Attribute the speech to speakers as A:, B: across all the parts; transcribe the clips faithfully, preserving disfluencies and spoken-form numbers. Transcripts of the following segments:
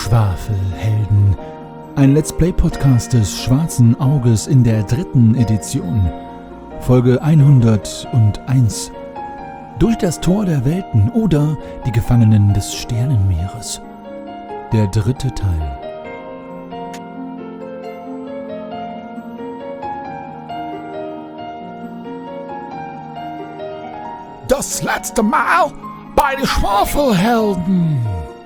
A: Schwafelhelden. Ein Let's Play Podcast des Schwarzen Auges in der dritten Edition. Folge hunderteins. Durch das Tor der Welten oder die Gefangenen des Sternenmeeres. Der dritte Teil. Das letzte Mal bei den Schwafelhelden.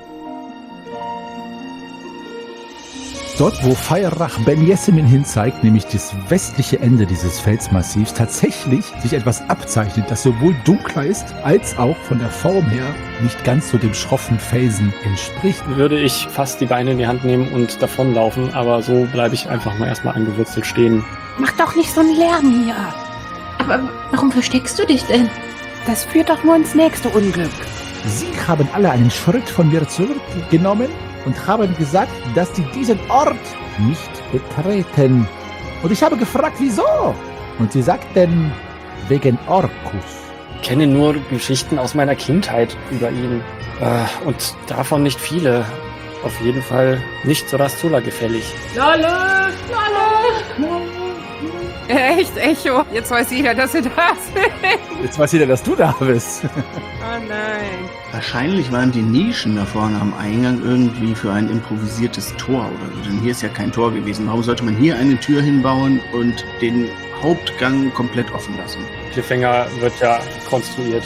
A: Dort, wo Feierach Ben Jessemin hinzeigt, nämlich das westliche Ende dieses Felsmassivs, tatsächlich sich etwas abzeichnet, das sowohl dunkler ist, als auch von der Form her nicht ganz so dem schroffen Felsen entspricht.
B: Würde ich fast die Beine in die Hand nehmen und davonlaufen, aber so bleibe ich einfach mal erstmal angewurzelt stehen.
C: Mach doch nicht so einen Lärm hier. Aber warum versteckst du dich denn?
D: Das führt doch nur ins nächste Unglück.
A: Sie haben alle einen Schritt von mir zurückgenommen und haben gesagt, dass sie diesen Ort nicht betreten. Und ich habe gefragt, wieso? Und sie sagten, wegen Orkus.
B: Ich kenne nur Geschichten aus meiner Kindheit über ihn. Äh, und davon nicht viele. Auf jeden Fall nicht so Rastula gefällig.
C: Lalle, Lalle.
D: Echt, Echo? Jetzt weiß jeder, dass ihr da seid.
A: Jetzt weiß jeder, dass du da bist.
D: Oh nein.
E: Wahrscheinlich waren die Nischen da vorne am Eingang irgendwie für ein improvisiertes Tor oder so. Denn hier ist ja kein Tor gewesen. Warum sollte man hier eine Tür hinbauen und den Hauptgang komplett offen lassen?
B: Cliffhanger wird ja konstruiert.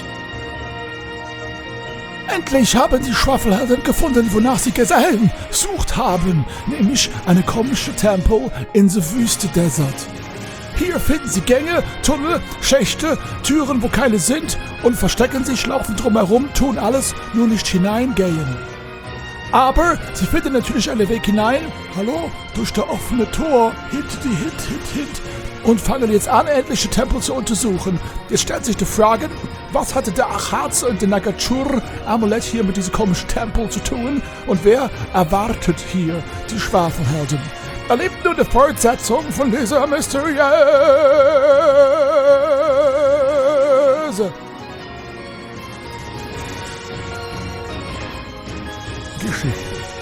A: Endlich haben die Schwafelhelden gefunden, wonach sie Gesellen gesucht haben. Nämlich eine komische Tempo in the Wüste Desert. Hier finden sie Gänge, Tunnel, Schächte, Türen, wo keine sind und verstecken sich, laufen drumherum, tun alles, nur nicht hineingehen. Aber sie finden natürlich einen Weg hinein, hallo, durch das offene Tor, hint, die hint, hint, hint, und fangen jetzt an, endliche Tempel zu untersuchen. Jetzt stellt sich die Frage, was hatte der Achatz und der Nagachur-Amulett hier mit diesem komischen Tempel zu tun und wer erwartet hier die Schwafelhelden? Erlebt nur die Fortsetzung von dieser mysteriösen Geschichte.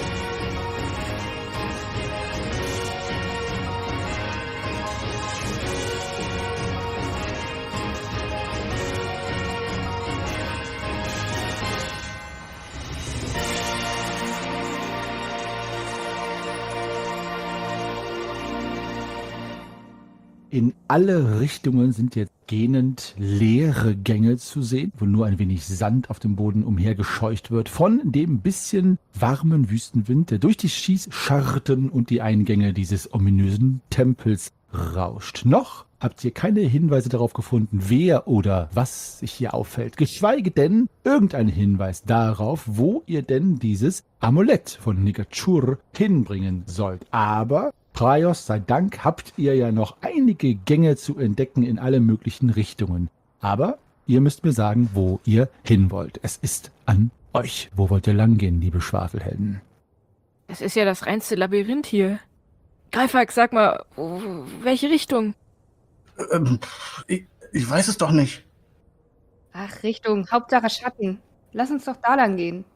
A: In alle Richtungen sind jetzt gähnend leere Gänge zu sehen, wo nur ein wenig Sand auf dem Boden umhergescheucht wird von dem bisschen warmen Wüstenwind, der durch die Schießscharten und die Eingänge dieses ominösen Tempels rauscht. Noch habt ihr keine Hinweise darauf gefunden, wer oder was sich hier auffällt, geschweige denn irgendeinen Hinweis darauf, wo ihr denn dieses Amulett von Nagachur hinbringen sollt. Aber Praios sei Dank habt ihr ja noch einige Gänge zu entdecken in alle möglichen Richtungen. Aber ihr müsst mir sagen, wo ihr hin wollt. Es ist an euch. Wo wollt ihr langgehen, liebe Schwafelhelden?
D: Es ist ja das reinste Labyrinth hier. Greifax, sag mal, welche Richtung?
E: Ähm, ich, ich weiß es doch nicht.
F: Ach, Richtung, Hauptsache Schatten. Lass uns doch da lang gehen.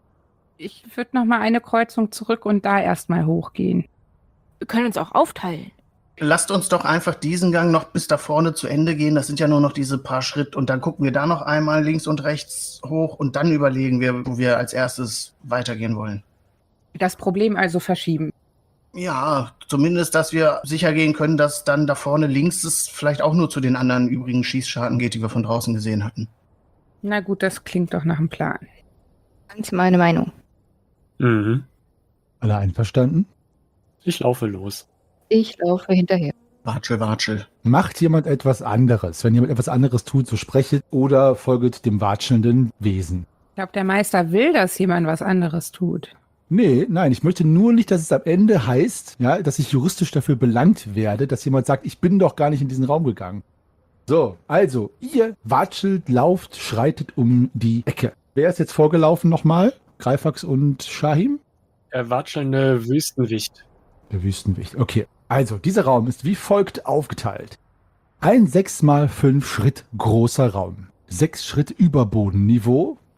G: Ich würde noch mal eine Kreuzung zurück und da erstmal hochgehen.
D: Wir können uns auch aufteilen.
E: Lasst uns doch einfach diesen Gang noch bis da vorne zu Ende gehen. Das sind ja nur noch diese paar Schritte. Und dann gucken wir da noch einmal links und rechts hoch und dann überlegen wir, wo wir als erstes weitergehen wollen.
G: Das Problem also verschieben.
E: Ja, zumindest, dass wir sicher gehen können, dass dann da vorne links es vielleicht auch nur zu den anderen übrigen Schießscharten geht, die wir von draußen gesehen hatten.
G: Na gut, das klingt doch nach einem Plan.
F: Ganz meine Meinung.
B: Mhm.
A: Alle einverstanden?
B: Ich laufe los.
F: Ich laufe hinterher.
E: Watschel, watschel.
A: Macht jemand etwas anderes? Wenn jemand etwas anderes tut, so sprechet oder folget dem watschelnden Wesen.
G: Ich glaube, der Meister will, dass jemand was anderes tut.
A: Nee, nein, ich möchte nur nicht, dass es am Ende heißt, ja, dass ich juristisch dafür belangt werde, dass jemand sagt, ich bin doch gar nicht in diesen Raum gegangen. So, also, ihr watschelt, lauft, schreitet um die Ecke. Wer ist jetzt vorgelaufen nochmal? Greifax und Shahim?
B: Der watschelnde Wüstenwicht.
A: Der Wüstenwicht, okay. Also, dieser Raum ist wie folgt aufgeteilt. Ein sechs mal fünf Schritt großer Raum. Sechs Schritt über Bodenniveau.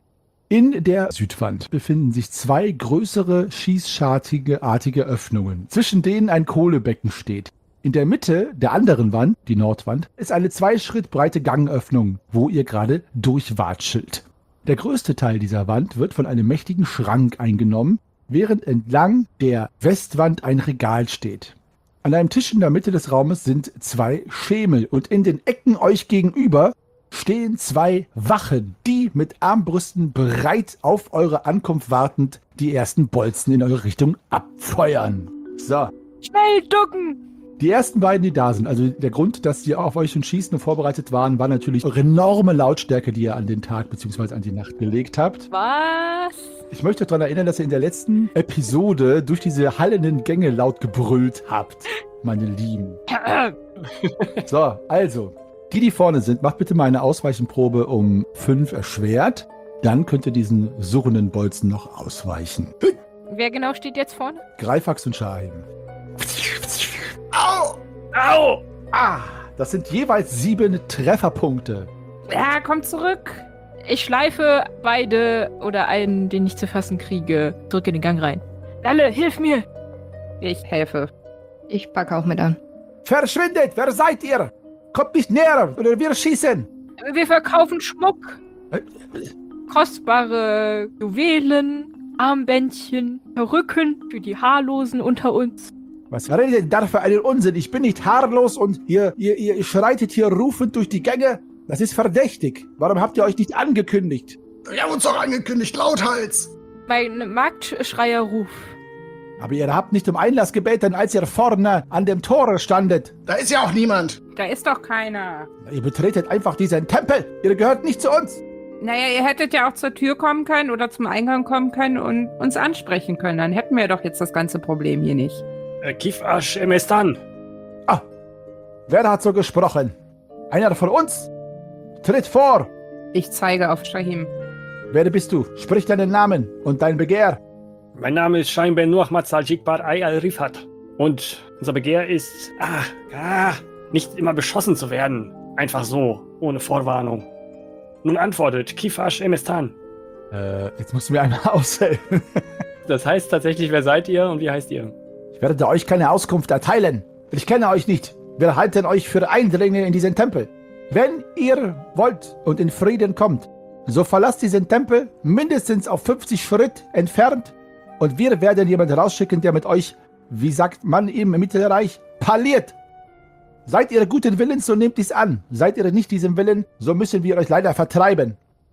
A: In der Südwand befinden sich zwei größere schießschartige artige Öffnungen, zwischen denen ein Kohlebecken steht. In der Mitte der anderen Wand, die Nordwand, ist eine zwei Schritt breite Gangöffnung, wo ihr gerade durchwatschelt. Der größte Teil dieser Wand wird von einem mächtigen Schrank eingenommen, während entlang der Westwand ein Regal steht. An einem Tisch in der Mitte des Raumes sind zwei Schemel und in den Ecken euch gegenüber stehen zwei Wachen, die mit Armbrüsten bereit auf eure Ankunft wartend die ersten Bolzen in eure Richtung abfeuern. So.
D: Schnell ducken!
A: Die ersten beiden, die da sind, also der Grund, dass die auf euch schon schießen und vorbereitet waren, war natürlich eure enorme Lautstärke, die ihr an den Tag bzw. an die Nacht gelegt habt.
D: Was?
A: Ich möchte euch daran erinnern, dass ihr in der letzten Episode durch diese hallenden Gänge laut gebrüllt habt, meine Lieben. So, also, die, die vorne sind, macht bitte mal eine Ausweichenprobe um fünf erschwert. Dann könnt ihr diesen surrenden Bolzen noch ausweichen.
D: Wer genau steht jetzt vorne?
A: Greifax und Shahim.
E: Au!
B: Au!
A: Ah, das sind jeweils sieben Trefferpunkte.
G: Ja, komm zurück.
D: Ich schleife beide oder einen, den ich zu fassen kriege, zurück in den Gang rein. Lalle, hilf mir!
G: Ich helfe.
F: Ich packe auch mit an.
A: Verschwindet! Wer seid ihr? Kommt nicht näher oder wir schießen!
D: Wir verkaufen Schmuck. Kostbare Juwelen, Armbändchen, Perücken für die Haarlosen unter uns.
A: Was redet ihr da für einen Unsinn? Ich bin nicht haarlos und ihr, ihr, ihr schreitet hier rufend durch die Gänge. Das ist verdächtig. Warum habt ihr euch nicht angekündigt?
E: Wir haben uns doch angekündigt, lauthals.
D: Mein Marktschreierruf.
A: Aber ihr habt nicht um Einlass gebeten, als ihr vorne an dem Tore standet.
E: Da ist ja auch niemand.
G: Da ist doch keiner.
A: Ihr betretet einfach diesen Tempel. Ihr gehört nicht zu uns.
G: Naja, ihr hättet ja auch zur Tür kommen können oder zum Eingang kommen können und uns ansprechen können. Dann hätten wir doch jetzt das ganze Problem hier nicht.
B: Äh, Kifash Emestan.
A: Ah, wer hat so gesprochen? Einer von uns? Tritt vor.
G: Ich zeige auf Shahim.
A: Wer bist du? Sprich deinen Namen und dein Begehr.
B: Mein Name ist Shaim Ben Nuahmad Saljikbar Ay al-Rifat. Und unser Begehr ist, ah, ah, nicht immer beschossen zu werden. Einfach so, ohne Vorwarnung. Nun antwortet Kifash Emestan.
A: Äh, jetzt musst du mir einmal aushelfen.
B: Das heißt tatsächlich, wer seid ihr und wie heißt ihr?
A: Ich werde euch keine Auskunft erteilen. Ich kenne euch nicht. Wir halten euch für Eindringlinge in diesen Tempel. Wenn ihr wollt und in Frieden kommt, so verlasst diesen Tempel mindestens auf fünfzig Schritt entfernt und wir werden jemanden rausschicken, der mit euch, wie sagt man im Mittelreich, parliert. Seid ihr guten Willens, so nehmt dies an. Seid ihr nicht diesem Willen, so müssen wir euch leider vertreiben.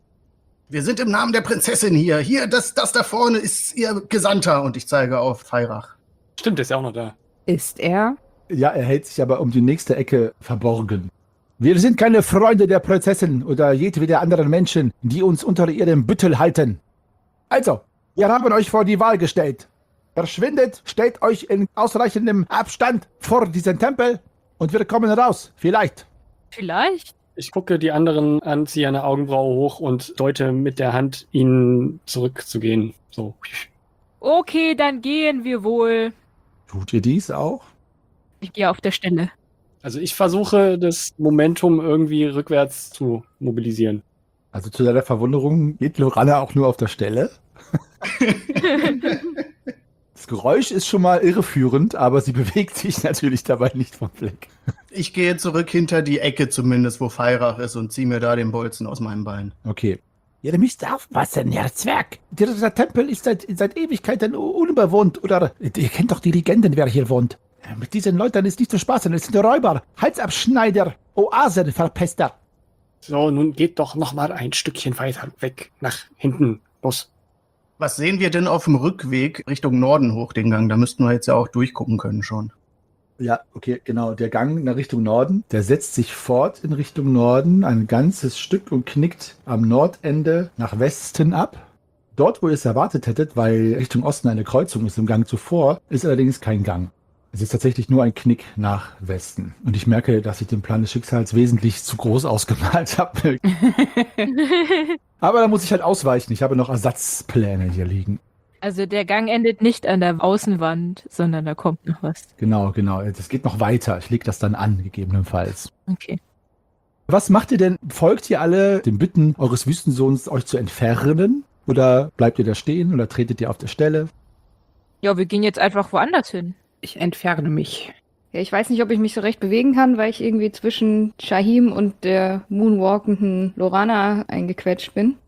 E: Wir sind im Namen der Prinzessin hier. Hier, das, das da vorne ist ihr Gesandter. Und ich zeige auf Feirach.
B: Stimmt, ist ja auch noch da.
G: Ist er?
A: Ja, er hält sich aber um die nächste Ecke verborgen. Wir sind keine Freunde der Prinzessin oder jedweder anderen Menschen, die uns unter ihrem Büttel halten. Also, wir haben euch vor die Wahl gestellt. Verschwindet, stellt euch in ausreichendem Abstand vor diesen Tempel und wir kommen raus. Vielleicht.
D: Vielleicht?
B: Ich gucke die anderen an, ziehe eine Augenbraue hoch und deute mit der Hand, ihnen zurückzugehen. So.
D: Okay, dann gehen wir wohl.
A: Tut ihr dies auch?
D: Ich gehe auf der Stelle.
B: Also ich versuche, das Momentum irgendwie rückwärts zu mobilisieren.
A: Also zu deiner Verwunderung geht Lorana auch nur auf der Stelle. Das Geräusch ist schon mal irreführend, aber sie bewegt sich natürlich dabei nicht vom Fleck.
E: Ich gehe zurück hinter die Ecke zumindest, wo Feirach ist und ziehe mir da den Bolzen aus meinem Bein.
A: Okay. Ihr müsst aufpassen, Herr Zwerg. Dieser Tempel ist seit, seit Ewigkeiten unbewohnt. Oder ihr kennt doch die Legenden, wer hier wohnt. Mit diesen Leuten ist nicht zu spaßen. Es sind Räuber, Halsabschneider, Oasenverpester.
B: So, nun geht doch noch mal ein Stückchen weiter weg, nach hinten. Los.
E: Was sehen wir denn auf dem Rückweg Richtung Norden hoch, den Gang? Da müssten wir jetzt ja auch durchgucken können schon.
A: Ja, okay, genau. Der Gang nach Richtung Norden, der setzt sich fort in Richtung Norden, ein ganzes Stück und knickt am Nordende nach Westen ab. Dort, wo ihr es erwartet hättet, weil Richtung Osten eine Kreuzung ist im Gang zuvor, ist allerdings kein Gang. Es ist tatsächlich nur ein Knick nach Westen. Und ich merke, dass ich den Plan des Schicksals wesentlich zu groß ausgemalt habe. Aber da muss ich halt ausweichen. Ich habe noch Ersatzpläne hier liegen.
D: Also der Gang endet nicht an der Außenwand, sondern da kommt noch was.
A: Genau, genau. Das geht noch weiter. Ich lege das dann an, gegebenenfalls.
D: Okay.
A: Was macht ihr denn? Folgt ihr alle den Bitten eures Wüstensohns, euch zu entfernen? Oder bleibt ihr da stehen oder tretet ihr auf der Stelle?
D: Ja, wir gehen jetzt einfach woanders hin.
G: Ich entferne mich.
F: Ja, ich weiß nicht, ob ich mich so recht bewegen kann, weil ich irgendwie zwischen Shahim und der moonwalkenden Lorana eingequetscht bin.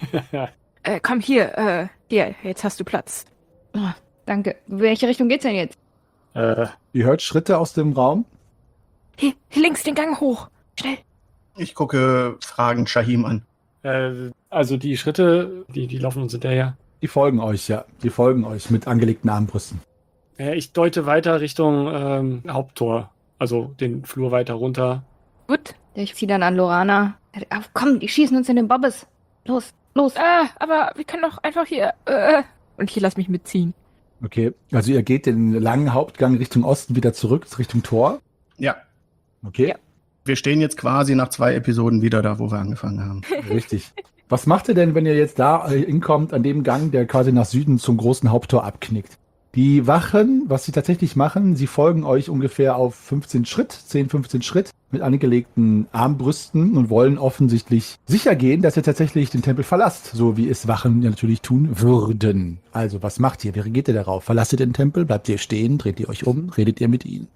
D: Äh, komm hier, äh, hier, jetzt hast du Platz.
F: Ah, danke. Welche Richtung geht's denn jetzt?
B: äh,
A: Ihr hört Schritte aus dem Raum.
D: Hier, hier links den Gang hoch. Schnell.
E: Ich gucke fragend Shahim an.
B: äh, also die Schritte, die, die laufen uns hinterher.
A: Die folgen euch, ja. Die folgen euch mit angelegten Armbrüsten.
B: Ja, ich deute weiter Richtung ähm, Haupttor. Also den Flur weiter runter.
D: Gut.
F: Ich zieh dann an Lorana. Ah, komm, die schießen uns in den Bobbes. Los, los.
D: Ah, aber wir können doch einfach hier, äh, und hier lass mich mitziehen.
A: Okay, also ihr geht den langen Hauptgang Richtung Osten wieder zurück, Richtung Tor.
E: Ja,
A: Okay,
D: Ja.
E: wir stehen jetzt quasi nach zwei Episoden wieder da, wo wir angefangen haben.
A: richtig. Was macht ihr denn, wenn ihr jetzt da äh, hinkommt, an dem Gang, der quasi nach Süden zum großen Haupttor abknickt? Die Wachen, was sie tatsächlich machen, sie folgen euch ungefähr auf fünfzehn Schritt, zehn, fünfzehn Schritt mit angelegten Armbrüsten und wollen offensichtlich sicher gehen, dass ihr tatsächlich den Tempel verlasst, so wie es Wachen ja natürlich tun würden. Also, was macht ihr? Wie reagiert ihr darauf? Verlasst ihr den Tempel? Bleibt ihr stehen? Dreht ihr euch um? Redet ihr mit ihnen?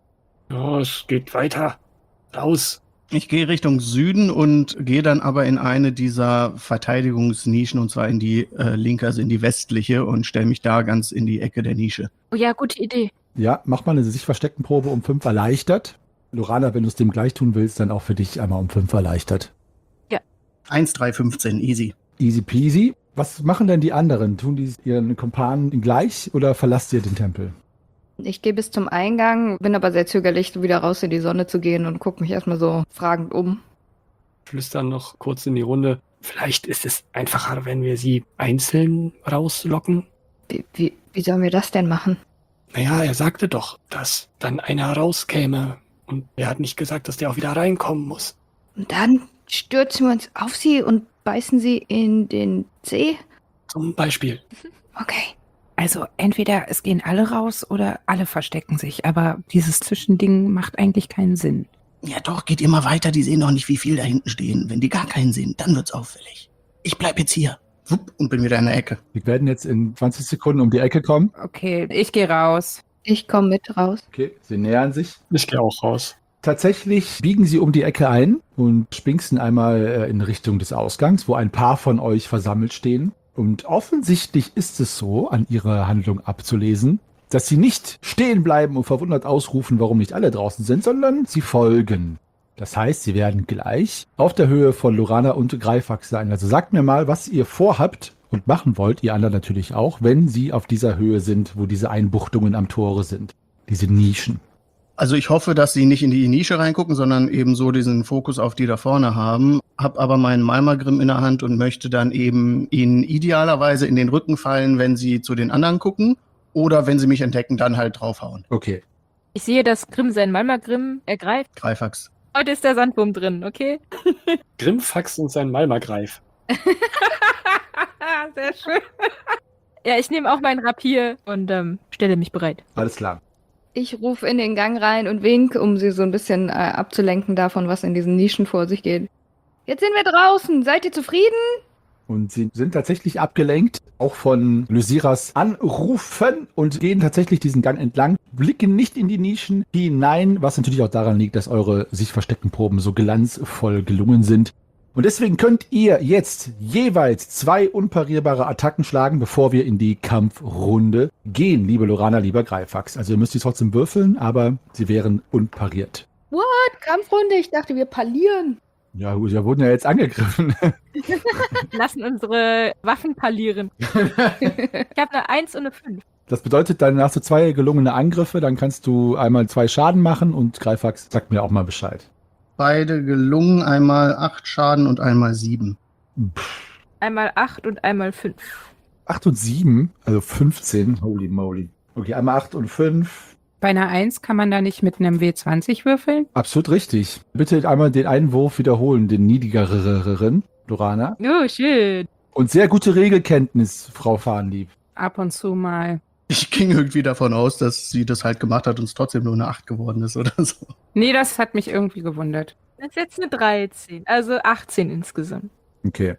B: Ja, es geht weiter. Raus.
E: Ich gehe Richtung Süden und gehe dann aber in eine dieser Verteidigungsnischen, und zwar in die äh, linke, also in die westliche, und stelle mich da ganz in die Ecke der Nische.
D: Oh ja, gute Idee.
A: Ja, mach mal eine sich versteckten Probe um fünf erleichtert. Lorana, wenn du es dem gleich tun willst, dann auch für dich einmal um fünf erleichtert.
E: eins, drei, fünfzehn, easy.
A: Easy peasy. Was machen denn die anderen? Tun die ihren Kumpanen gleich oder verlasst ihr den Tempel?
F: Ich gehe bis zum Eingang, bin aber sehr zögerlich, so wieder raus in die Sonne zu gehen und gucke mich erstmal so fragend um.
B: Flüstern noch kurz in die Runde. Vielleicht ist es einfacher, wenn wir sie einzeln rauslocken.
F: Wie, wie, wie sollen wir das denn machen?
B: Naja, er sagte doch, dass dann einer rauskäme. Und er hat nicht gesagt, dass der auch wieder reinkommen muss.
F: Und dann stürzen wir uns auf sie und beißen sie in den See?
B: Zum Beispiel.
F: Okay.
G: Also entweder es gehen alle raus oder alle verstecken sich, aber dieses Zwischending macht eigentlich keinen Sinn.
E: Ja doch, geht immer weiter, die sehen doch nicht, wie viel da hinten stehen. Wenn die gar keinen sehen, dann wird's auffällig. Ich bleib jetzt hier. Wupp, und bin wieder in der Ecke.
A: Wir werden jetzt in zwanzig Sekunden um die Ecke kommen.
G: Okay, ich gehe raus.
F: Ich komme mit raus.
A: Okay, sie nähern sich.
B: Ich gehe auch raus.
A: Tatsächlich biegen sie um die Ecke ein und spinksen einmal äh, in Richtung des Ausgangs, wo ein paar von euch versammelt stehen. Und offensichtlich ist es so, an ihrer Handlung abzulesen, dass sie nicht stehen bleiben und verwundert ausrufen, warum nicht alle draußen sind, sondern sie folgen. Das heißt, sie werden gleich auf der Höhe von Lorana und Greifax sein. Also sagt mir mal, was ihr vorhabt und machen wollt, ihr anderen natürlich auch, wenn sie auf dieser Höhe sind, wo diese Einbuchtungen am Tore sind. Diese Nischen.
E: Also ich hoffe, dass sie nicht in die Nische reingucken, sondern eben so diesen Fokus auf die da vorne haben. Hab aber meinen Malmagrim in der Hand und möchte dann eben ihnen idealerweise in den Rücken fallen, wenn sie zu den anderen gucken. Oder wenn sie mich entdecken, dann halt draufhauen.
A: Okay.
D: Ich sehe, dass Grimm seinen Malmagrim ergreift.
E: Greifax.
D: Heute ist der Sandwurm drin, okay?
B: Grimfax und sein Malmagreif.
G: Sehr schön.
D: Ja, ich nehme auch meinen Rapier und ähm, stelle mich bereit.
A: Alles klar.
F: Ich rufe in den Gang rein und winke, um sie so ein bisschen äh, abzulenken davon, was in diesen Nischen vor sich geht. Jetzt sind wir draußen. Seid ihr zufrieden?
A: Und sie sind tatsächlich abgelenkt, auch von Lysiras Anrufen und gehen tatsächlich diesen Gang entlang, blicken nicht in die Nischen hinein, was natürlich auch daran liegt, dass eure sich versteckten Proben so glanzvoll gelungen sind. Und deswegen könnt ihr jetzt jeweils zwei unparierbare Attacken schlagen, bevor wir in die Kampfrunde gehen, liebe Lorana, lieber Greifax. Also ihr müsst die trotzdem würfeln, aber sie wären unpariert.
F: Kampfrunde, ich dachte, wir parlieren.
A: Ja, gut, wir wurden ja jetzt angegriffen.
D: Lassen unsere Waffen parlieren. Ich habe eine eins und eine fünf.
A: Das bedeutet, dann hast du zwei gelungene Angriffe, dann kannst du einmal zwei Schaden machen und Greifax sagt mir auch mal Bescheid.
E: Beide gelungen, einmal acht Schaden und einmal sieben.
D: Einmal acht und einmal fünf.
A: acht und sieben, also fünfzehn. Holy moly. Okay, einmal acht und fünf.
G: Bei einer eins kann man da nicht mit einem W zwanzig würfeln?
A: Absolut richtig. Bitte einmal den Einwurf wiederholen, den niedrigeren, Lorana.
D: Oh, schön.
A: Und sehr gute Regelkenntnis, Frau Fahnlieb.
G: Ab und zu mal.
E: Ich ging irgendwie davon aus, dass sie das halt gemacht hat und es trotzdem nur eine acht geworden ist oder so.
G: Nee, das hat mich irgendwie gewundert.
D: Das ist jetzt eine dreizehn, also achtzehn insgesamt.
A: Okay.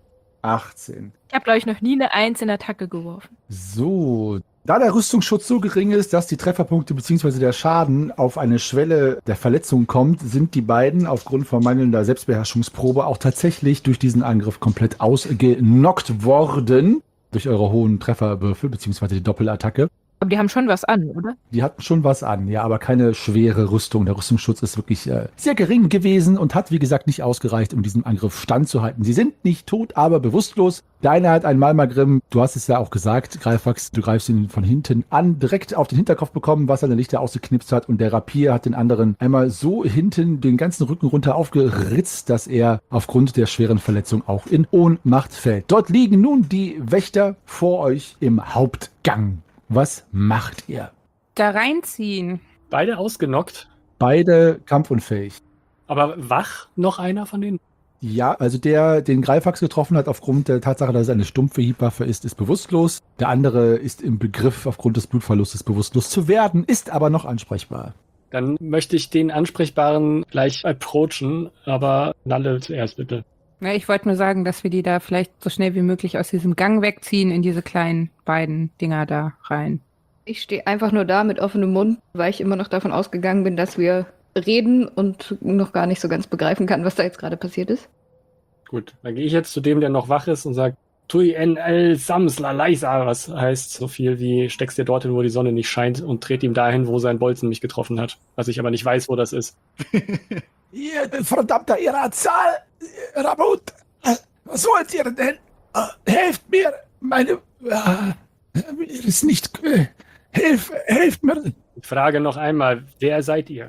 A: achtzehn.
D: Ich habe, glaube ich, noch nie eine Eins in Attacke geworfen.
A: So, da der Rüstungsschutz so gering ist, dass die Trefferpunkte bzw. der Schaden auf eine Schwelle der Verletzung kommt, sind die beiden aufgrund von mangelnder Selbstbeherrschungsprobe auch tatsächlich durch diesen Angriff komplett ausgenockt worden. Durch eure hohen Trefferwürfel bzw. die Doppelattacke.
D: Aber die haben schon was an, oder?
A: Die hatten schon was an, ja, aber keine schwere Rüstung. Der Rüstungsschutz ist wirklich äh, sehr gering gewesen und hat, wie gesagt, nicht ausgereicht, um diesem Angriff standzuhalten. Sie sind nicht tot, aber bewusstlos. Der eine hat einen Malmagrim, du hast es ja auch gesagt, Greifax, du greifst ihn von hinten an, direkt auf den Hinterkopf bekommen, was seine Lichter ausgeknipst hat. Und der Rapier hat den anderen einmal so hinten den ganzen Rücken runter aufgeritzt, dass er aufgrund der schweren Verletzung auch in Ohnmacht fällt. Dort liegen nun die Wächter vor euch im Hauptgang. Was macht ihr?
G: Da reinziehen.
B: Beide ausgenockt.
A: Beide kampfunfähig.
B: Aber wach noch einer von denen?
A: Ja, also der, den Greifax getroffen hat aufgrund der Tatsache, dass es eine stumpfe Hiebwaffe ist, ist bewusstlos. Der andere ist im Begriff, aufgrund des Blutverlustes bewusstlos zu werden, ist aber noch ansprechbar.
B: Dann möchte ich den Ansprechbaren gleich approachen, aber Nalle zuerst bitte.
G: Ja, ich wollte nur sagen, dass wir die da vielleicht so schnell wie möglich aus diesem Gang wegziehen, in diese kleinen beiden Dinger da rein.
F: Ich stehe einfach nur da mit offenem Mund, weil ich immer noch davon ausgegangen bin, dass wir reden und noch gar nicht so ganz begreifen kann, was da jetzt gerade passiert ist.
B: Gut, dann gehe ich jetzt zu dem, der noch wach ist und sage, Tui en el samsla leisa, was heißt so viel wie steckst dir dorthin, wo die Sonne nicht scheint und dreht ihm dahin, wo sein Bolzen mich getroffen hat. Was ich aber nicht weiß, wo das ist.
A: Ihr verdammter Irazal, Rabut, was wollt ihr denn? Helft mir, meine, mir ist nicht, hilf, helft mir.
B: Ich frage noch einmal, wer seid ihr?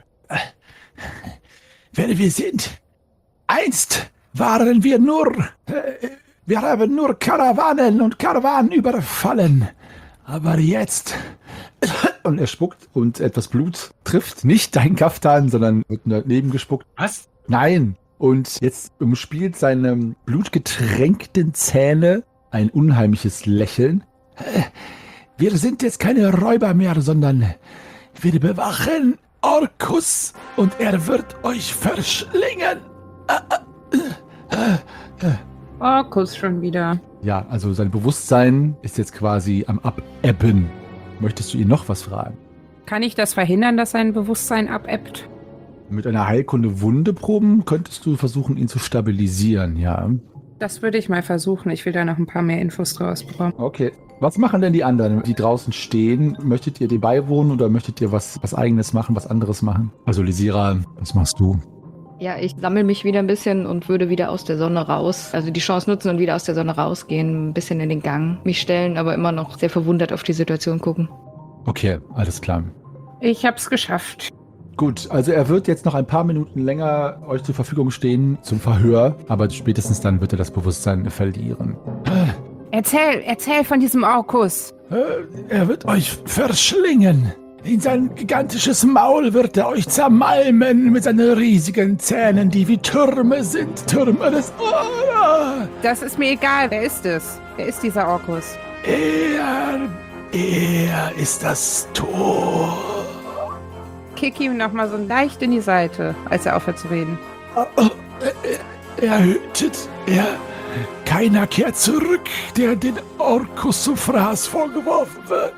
A: Wer wir sind. Einst waren wir nur, wir haben nur Karawanen und Karawanen überfallen. Aber jetzt, und er spuckt und etwas Blut trifft nicht dein Kaftan, sondern wird daneben gespuckt.
B: Was?
A: Nein. Und jetzt umspielt seine blutgetränkten Zähne ein unheimliches Lächeln. Wir sind jetzt keine Räuber mehr, sondern wir bewachen Orkus und er wird euch verschlingen.
G: Orkus schon wieder.
A: Ja, also sein Bewusstsein ist jetzt quasi am Abebben. Möchtest du ihn noch was fragen?
G: Kann ich das verhindern, dass sein Bewusstsein abebbt?
A: Mit einer Heilkunde Wunde proben könntest du versuchen, ihn zu stabilisieren, ja.
G: Das würde ich mal versuchen. Ich will da noch ein paar mehr Infos draus bekommen.
A: Okay. Was machen denn die anderen, die draußen stehen? Möchtet ihr dir beiwohnen oder möchtet ihr was, was Eigenes machen, was anderes machen? Also Lysira, was machst du?
F: Ja, ich sammle mich wieder ein bisschen und würde wieder aus der Sonne raus, also die Chance nutzen und wieder aus der Sonne rausgehen, ein bisschen in den Gang mich stellen, aber immer noch sehr verwundert auf die Situation gucken.
A: Okay, alles klar.
G: Ich hab's geschafft.
A: Gut, also er wird jetzt noch ein paar Minuten länger euch zur Verfügung stehen zum Verhör, aber spätestens dann wird er das Bewusstsein verlieren.
G: Erzähl, erzähl von diesem Orkus.
A: Er wird euch verschlingen. In sein gigantisches Maul wird er euch zermalmen mit seinen riesigen Zähnen, die wie Türme sind. Türme des... Oh,
G: Das ist mir egal. Wer ist es? Wer ist dieser Orkus?
A: er... Er ist das Tor.
G: Kick ihm nochmal so leicht in die Seite, als er aufhört zu reden.
A: Er, er hütet. Er... Keiner kehrt zurück, der den Orkus zum Fraß vorgeworfen wird.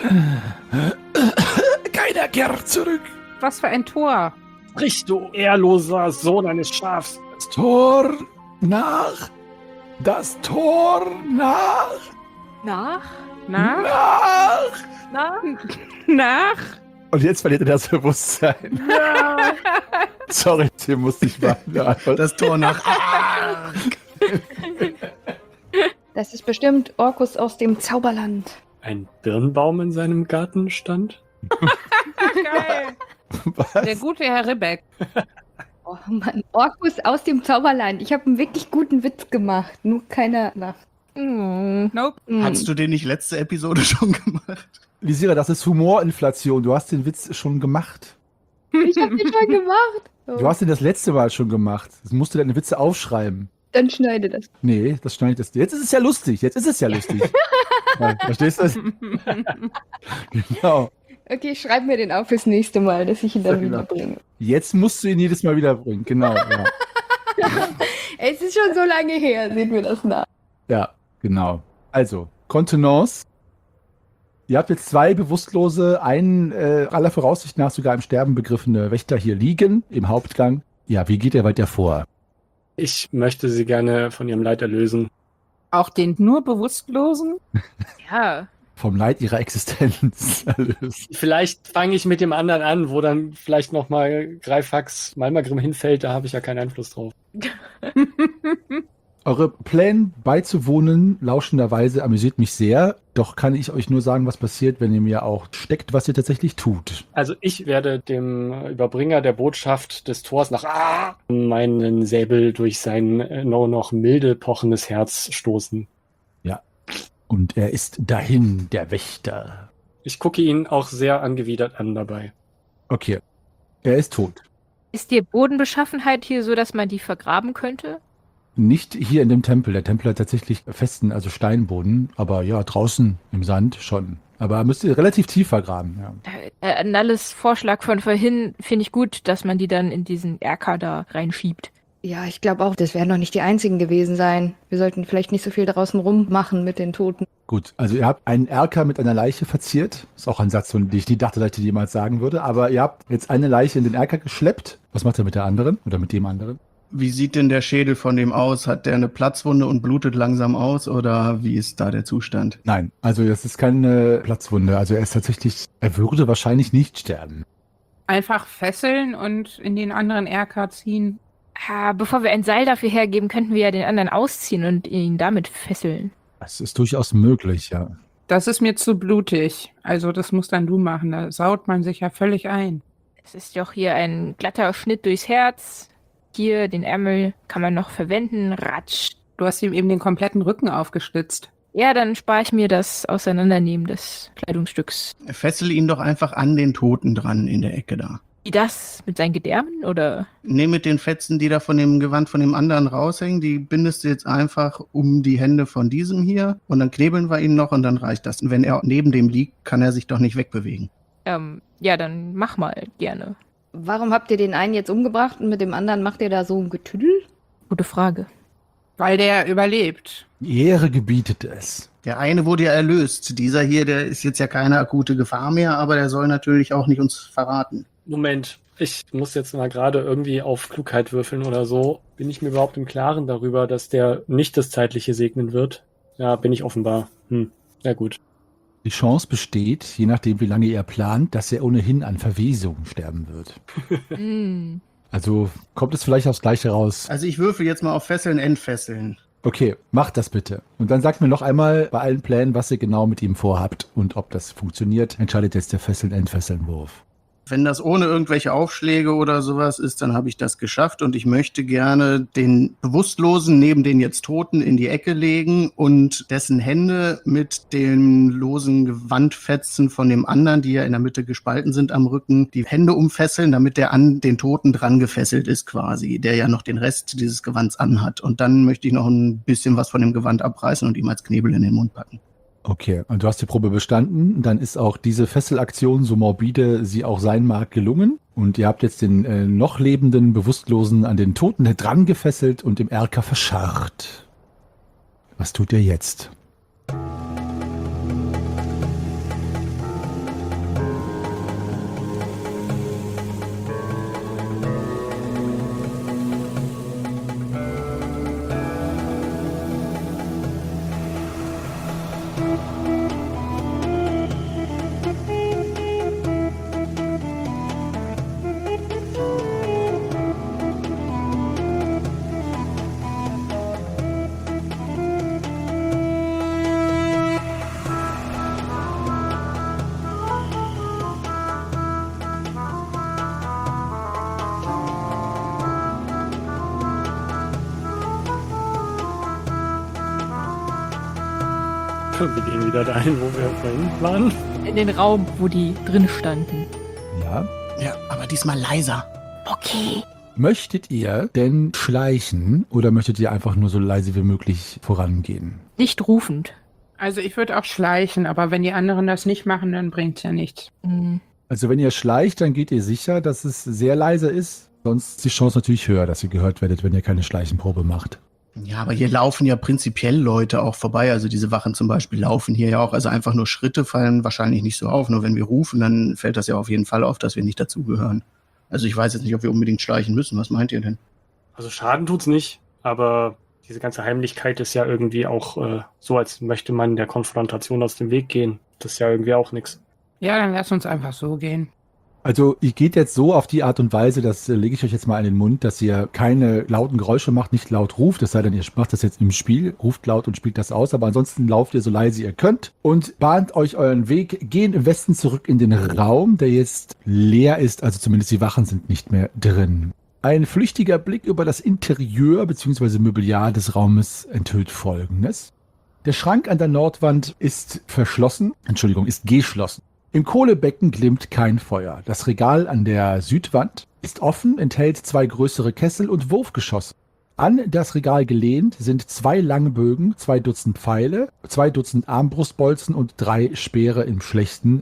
A: Keiner kehrt zurück.
G: Was für ein Tor.
B: Sprich, du ehrloser Sohn eines Schafs.
A: Das Tor nach. Das Tor nach.
D: Nach?
G: Nach?
A: Nach.
D: Nach?
G: Nach?
A: Und jetzt verliert er das Bewusstsein.
D: Ja.
A: Sorry, Tim, musste ich warten.
E: Das Tor nach.
F: Das ist bestimmt Orkus aus dem Zauberland.
B: Ein Birnbaum in seinem Garten stand?
G: Geil.
A: Was?
G: Der gute Herr Ribbeck.
F: Oh Mann, Orkus aus dem Zauberland. Ich habe einen wirklich guten Witz gemacht, nur keiner lacht.
D: Mm.
G: Nope.
F: Hm.
E: Hast du den nicht letzte Episode schon gemacht?
A: Lysira, das ist Humorinflation. Du hast den Witz schon gemacht.
F: Ich habe den schon gemacht. Oh.
A: Du hast den das letzte Mal schon gemacht. Das musst du deine Witze aufschreiben.
F: Dann schneide das.
A: Nee, das schneidet es. Jetzt ist es ja lustig. Jetzt ist es ja lustig. Ja, verstehst du? Genau.
F: Okay, ich schreibe mir den auf fürs nächste Mal, dass ich ihn dann
A: Ja, genau.
F: wiederbringe.
A: Jetzt musst du ihn jedes Mal wiederbringen. Genau. Ja.
F: Es ist schon so lange her, seht mir das nach.
A: Ja, genau. Also, Kontenance. Ihr habt jetzt zwei bewusstlose, einen äh, aller Voraussicht nach sogar im Sterben begriffene Wächter hier liegen, im Hauptgang. Ja, wie geht ihr weiter vor?
B: Ich möchte sie gerne von ihrem Leid erlösen.
G: Auch den nur Bewusstlosen?
D: Ja.
A: Vom Leid ihrer Existenz erlöst.
B: Vielleicht fange ich mit dem anderen an, wo dann vielleicht nochmal Greifax Malmagrim hinfällt, da habe ich ja keinen Einfluss drauf.
A: Eure Pläne beizuwohnen, lauschenderweise, amüsiert mich sehr. Doch kann ich euch nur sagen, was passiert, wenn ihr mir auch steckt, was ihr tatsächlich tut.
B: Also ich werde dem Überbringer der Botschaft des Tors nach ah, meinen Säbel durch sein äh, nur noch milde pochendes Herz stoßen.
A: Ja. Und er ist dahin, der Wächter.
B: Ich gucke ihn auch sehr angewidert an dabei.
A: Okay. Er ist tot.
D: Ist die Bodenbeschaffenheit hier so, dass man die vergraben könnte?
A: Nicht hier in dem Tempel. Der Tempel hat tatsächlich festen, also Steinboden. Aber ja, draußen im Sand schon. Aber müsst ihr relativ tief vergraben, ja.
D: Äh, Nalles Vorschlag von vorhin finde ich gut, dass man die dann in diesen Erker da reinschiebt.
F: Ja, ich glaube auch, das werden noch nicht die einzigen gewesen sein. Wir sollten vielleicht nicht so viel draußen rummachen mit den Toten.
A: Gut, also ihr habt einen Erker mit einer Leiche verziert. Ist auch ein Satz, von dem ich nie dachte, dass ich die jemals sagen würde. Aber ihr habt jetzt eine Leiche in den Erker geschleppt. Was macht ihr mit der anderen oder mit dem anderen?
E: Wie sieht denn der Schädel von dem aus? Hat der eine Platzwunde und blutet langsam aus oder wie ist da der Zustand?
A: Nein, also das ist keine Platzwunde. Also er ist tatsächlich, er würde wahrscheinlich nicht sterben.
G: Einfach fesseln und in den anderen Erker ziehen.
D: Ah, bevor wir ein Seil dafür hergeben, könnten wir ja den anderen ausziehen und ihn damit fesseln.
A: Das ist durchaus möglich, ja.
G: Das ist mir zu blutig. Also das musst dann du machen. Da saut man sich ja völlig ein.
D: Es ist doch hier ein glatter Schnitt durchs Herz. Hier, den Ärmel kann man noch verwenden. Ratsch.
G: Du hast ihm eben den kompletten Rücken aufgestützt.
D: Ja, dann spare ich mir das Auseinandernehmen des Kleidungsstücks.
E: Fessel ihn doch einfach an den Toten dran in der Ecke da.
D: Wie das? Mit seinen Gedärmen, oder?
E: Nimm mit den Fetzen, die da von dem Gewand von dem anderen raushängen, die bindest du jetzt einfach um die Hände von diesem hier und dann knebeln wir ihn noch und dann reicht das. Und wenn er neben dem liegt, kann er sich doch nicht wegbewegen.
D: Ähm, ja, dann mach mal, gerne.
F: Warum habt ihr den einen jetzt umgebracht und mit dem anderen macht ihr da so ein Getüdel?
D: Gute Frage.
G: Weil der überlebt.
A: Die Ehre gebietet es.
E: Der eine wurde ja erlöst. Dieser hier, der ist jetzt ja keine akute Gefahr mehr, aber der soll natürlich auch nicht uns verraten.
B: Moment, ich muss jetzt mal gerade irgendwie auf Klugheit würfeln oder so. Bin ich mir überhaupt im Klaren darüber, dass der nicht das Zeitliche segnen wird? Ja, bin ich offenbar. Hm, ja gut.
A: Die Chance besteht, je nachdem wie lange ihr plant, dass er ohnehin an Verwesung sterben wird.
D: mm.
A: Also kommt es vielleicht aufs Gleiche raus.
E: Also ich würfel jetzt mal auf Fesseln, Entfesseln.
A: Okay, macht das bitte. Und dann sagt mir noch einmal bei allen Plänen, was ihr genau mit ihm vorhabt und ob das funktioniert, entscheidet jetzt der Fesseln-Entfesseln-Wurf.
E: Wenn das ohne irgendwelche Aufschläge oder sowas ist, dann habe ich das geschafft und ich möchte gerne den Bewusstlosen neben den jetzt Toten in die Ecke legen und dessen Hände mit den losen Gewandfetzen von dem anderen, die ja in der Mitte gespalten sind am Rücken, die Hände umfesseln, damit der an den Toten dran gefesselt ist quasi, der ja noch den Rest dieses Gewands anhat. Und dann möchte ich noch ein bisschen was von dem Gewand abreißen und ihm als Knebel in den Mund packen.
A: Okay, und du hast die Probe bestanden. Dann ist auch diese Fesselaktion, so morbide sie auch sein mag, gelungen. Und ihr habt jetzt den äh, noch lebenden Bewusstlosen an den Toten dran gefesselt und im Erker verscharrt. Was tut ihr jetzt?
B: Wir gehen wieder dahin, wo wir vorhin waren.
D: In den Raum, wo die drin standen.
A: Ja.
E: Ja, aber diesmal leiser.
D: Okay.
A: Möchtet ihr denn schleichen oder möchtet ihr einfach nur so leise wie möglich vorangehen?
D: Nicht rufend.
G: Also ich würde auch schleichen, aber wenn die anderen das nicht machen, dann bringt's ja nichts.
D: Mm.
A: Also wenn ihr schleicht, dann geht ihr sicher, dass es sehr leise ist. Sonst ist die Chance natürlich höher, dass ihr gehört werdet, wenn ihr keine Schleichenprobe macht.
E: Ja, aber hier laufen ja prinzipiell Leute auch vorbei. Also diese Wachen zum Beispiel laufen hier ja auch. Also einfach nur Schritte fallen wahrscheinlich nicht so auf. Nur wenn wir rufen, dann fällt das ja auf jeden Fall auf, dass wir nicht dazugehören. Also ich weiß jetzt nicht, ob wir unbedingt schleichen müssen. Was meint ihr denn?
B: Also Schaden tut's nicht, aber diese ganze Heimlichkeit ist ja irgendwie auch äh, so, als möchte man der Konfrontation aus dem Weg gehen. Das ist ja irgendwie auch nichts.
G: Ja, dann lass uns einfach so gehen.
A: Also ihr geht jetzt so auf die Art und Weise, das äh, lege ich euch jetzt mal in den Mund, dass ihr keine lauten Geräusche macht, nicht laut ruft, es sei denn, ihr macht das jetzt im Spiel, ruft laut und spielt das aus, aber ansonsten lauft ihr so leise ihr könnt und bahnt euch euren Weg, gehen im Westen zurück in den Raum, der jetzt leer ist, also zumindest die Wachen sind nicht mehr drin. Ein flüchtiger Blick über das Interieur bzw. Mobiliar des Raumes enthüllt Folgendes. Der Schrank an der Nordwand ist verschlossen, Entschuldigung, ist geschlossen. Im Kohlebecken glimmt kein Feuer. Das Regal an der Südwand ist offen, enthält zwei größere Kessel und Wurfgeschosse. An das Regal gelehnt sind zwei Langbögen, zwei Dutzend Pfeile, zwei Dutzend Armbrustbolzen und drei Speere im schlechten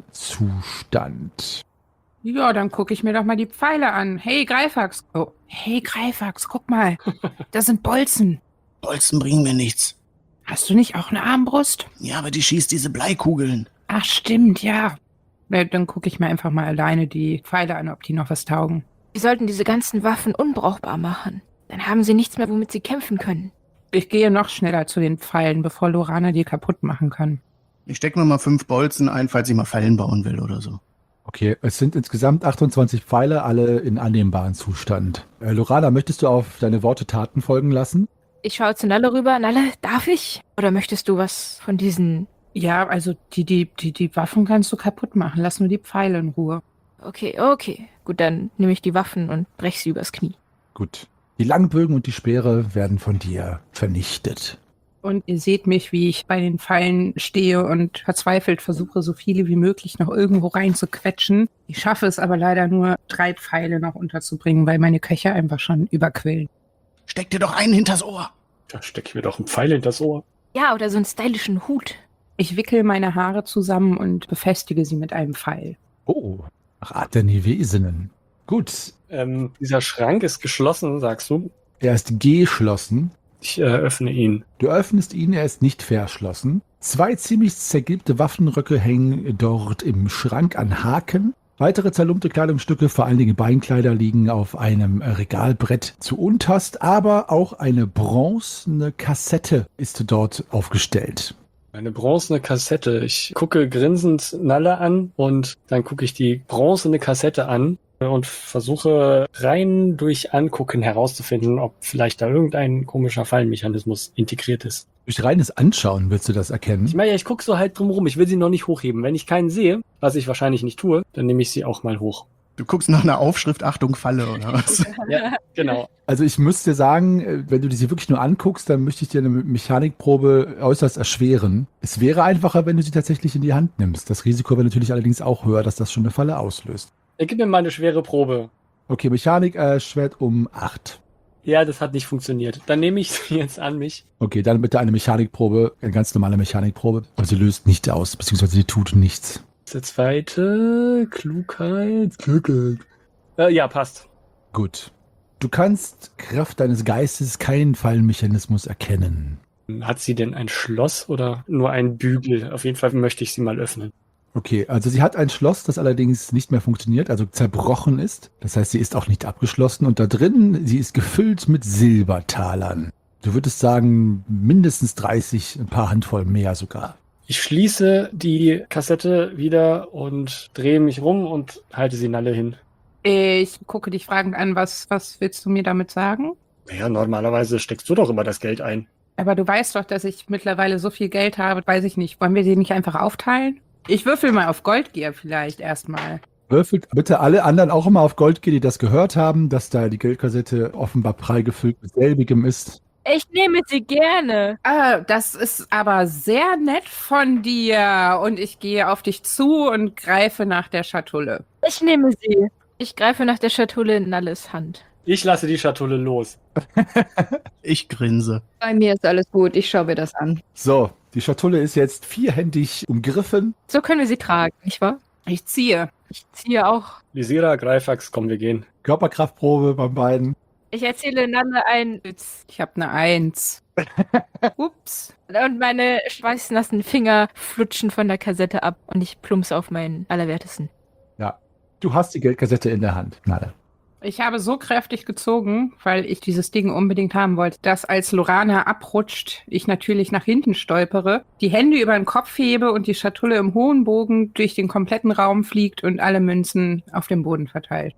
A: Zustand.
G: Ja, dann gucke ich mir doch mal die Pfeile an. Hey, Greifax. Oh, hey, Greifax, guck mal. Das sind Bolzen.
E: Bolzen bringen mir nichts.
G: Hast du nicht auch eine Armbrust?
E: Ja, aber die schießt diese Bleikugeln.
G: Ach, stimmt, ja. Ja, dann gucke ich mir einfach mal alleine die Pfeile an, ob die noch was taugen.
C: Wir sollten diese ganzen Waffen unbrauchbar machen. Dann haben sie nichts mehr, womit sie kämpfen können.
G: Ich gehe noch schneller zu den Pfeilen, bevor Lorana die kaputt machen kann.
E: Ich stecke mir mal fünf Bolzen ein, falls ich mal Fallen bauen will oder so.
A: Okay, es sind insgesamt achtundzwanzig Pfeile, alle in annehmbaren Zustand. Äh, Lorana, möchtest du auf deine Worte Taten folgen lassen?
C: Ich schaue zu Nalle rüber. Nalle, darf ich? Oder möchtest du was von diesen...
G: Ja, also die, die, die, die Waffen kannst du kaputt machen. Lass nur die Pfeile in Ruhe.
C: Okay, okay. Gut, dann nehme ich die Waffen und brech sie übers Knie.
A: Gut. Die Langbögen und die Speere werden von dir vernichtet.
G: Und ihr seht mich, wie ich bei den Pfeilen stehe und verzweifelt versuche, so viele wie möglich noch irgendwo reinzuquetschen. Ich schaffe es aber leider nur, drei Pfeile noch unterzubringen, weil meine Köcher einfach schon überquillen.
E: Steck dir doch einen hinters Ohr.
B: Da steck ich mir doch einen Pfeil hinters Ohr.
C: Ja, oder so einen stylischen Hut.
G: Ich wickel meine Haare zusammen und befestige sie mit einem Pfeil.
A: Oh, nach Art der Nivesinnen. Gut,
B: Ähm, dieser Schrank ist geschlossen, sagst du?
A: er ist geschlossen.
B: Ich äh, öffne ihn.
A: Du öffnest ihn, er ist nicht verschlossen. Zwei ziemlich zergilbte Waffenröcke hängen dort im Schrank an Haken. Weitere zerlumpte Kleidungsstücke, vor allen Dingen Beinkleider, liegen auf einem Regalbrett zu unterst, aber auch eine bronzene Kassette ist dort aufgestellt.
B: Eine bronzene Kassette. Ich gucke grinsend Nalle an und dann gucke ich die bronzene Kassette an und versuche rein durch Angucken herauszufinden, ob vielleicht da irgendein komischer Fallenmechanismus integriert ist.
A: Durch reines Anschauen willst du das erkennen.
B: Ich meine, ja, ich gucke so halt drum rum. Ich will sie noch nicht hochheben. Wenn ich keinen sehe, was ich wahrscheinlich nicht tue, dann nehme ich sie auch mal hoch.
E: Du guckst nach einer Aufschrift, Achtung, Falle, oder was?
B: Ja, genau.
A: Also ich müsste sagen, wenn du sie wirklich nur anguckst, dann möchte ich dir eine Mechanikprobe äußerst erschweren. Es wäre einfacher, wenn du sie tatsächlich in die Hand nimmst. Das Risiko wäre natürlich allerdings auch höher, dass das schon eine Falle auslöst.
B: Er gibt mir mal eine schwere Probe.
A: Okay, Mechanik erschwert um acht.
B: Ja, das hat nicht funktioniert. Dann nehme ich sie jetzt an mich.
A: Okay, dann bitte eine Mechanikprobe, eine ganz normale Mechanikprobe. Aber sie löst nicht aus, beziehungsweise sie tut nichts.
B: Der zweite, Klugheit. Klugheit. Äh, ja, passt.
A: Gut. Du kannst Kraft deines Geistes keinen Fallenmechanismus erkennen.
B: Hat sie denn ein Schloss oder nur einen Bügel? Auf jeden Fall möchte ich sie mal öffnen.
A: Okay, also sie hat ein Schloss, das allerdings nicht mehr funktioniert, also zerbrochen ist. Das heißt, sie ist auch nicht abgeschlossen und da drin, sie ist gefüllt mit Silbertalern. Du würdest sagen, mindestens dreißig, ein paar Handvoll mehr sogar.
B: Ich schließe die Kassette wieder und drehe mich rum und halte sie Nalle hin.
G: Ich gucke dich fragend an, was, was willst du mir damit sagen?
B: Naja, normalerweise steckst du doch immer das Geld ein.
G: Aber du weißt doch, dass ich mittlerweile so viel Geld habe, weiß ich nicht. Wollen wir die nicht einfach aufteilen? Ich würfel mal auf Goldgier vielleicht erstmal.
A: Würfelt bitte alle anderen auch immer auf Goldgier, die das gehört haben, dass da die Geldkassette offenbar prall gefüllt mit selbigem ist.
D: Ich nehme sie gerne.
G: Ah, das ist aber sehr nett von dir. Und ich gehe auf dich zu und greife nach der Schatulle.
D: Ich nehme sie.
C: Ich greife nach der Schatulle in Nalles Hand.
B: Ich lasse die Schatulle los.
E: Ich grinse.
F: Bei mir ist alles gut, ich schaue mir das an.
A: So, die Schatulle ist jetzt vierhändig umgriffen.
C: So können wir sie tragen, nicht wahr?
G: Ich ziehe.
C: Ich ziehe auch.
B: Lysira, Greifax, komm, wir gehen.
A: Körperkraftprobe bei beiden.
D: Ich erzähle Nalle einen Witz.
G: Ich habe eine Eins. Ups.
D: Und meine schweißnassen Finger flutschen von der Kassette ab und ich plumps auf meinen Allerwertesten.
A: Ja. Du hast die Geldkassette in der Hand. Nalle.
G: Ich habe so kräftig gezogen, weil ich dieses Ding unbedingt haben wollte, dass als Lorana abrutscht, ich natürlich nach hinten stolpere, die Hände über den Kopf hebe und die Schatulle im hohen Bogen durch den kompletten Raum fliegt und alle Münzen auf dem Boden verteilt.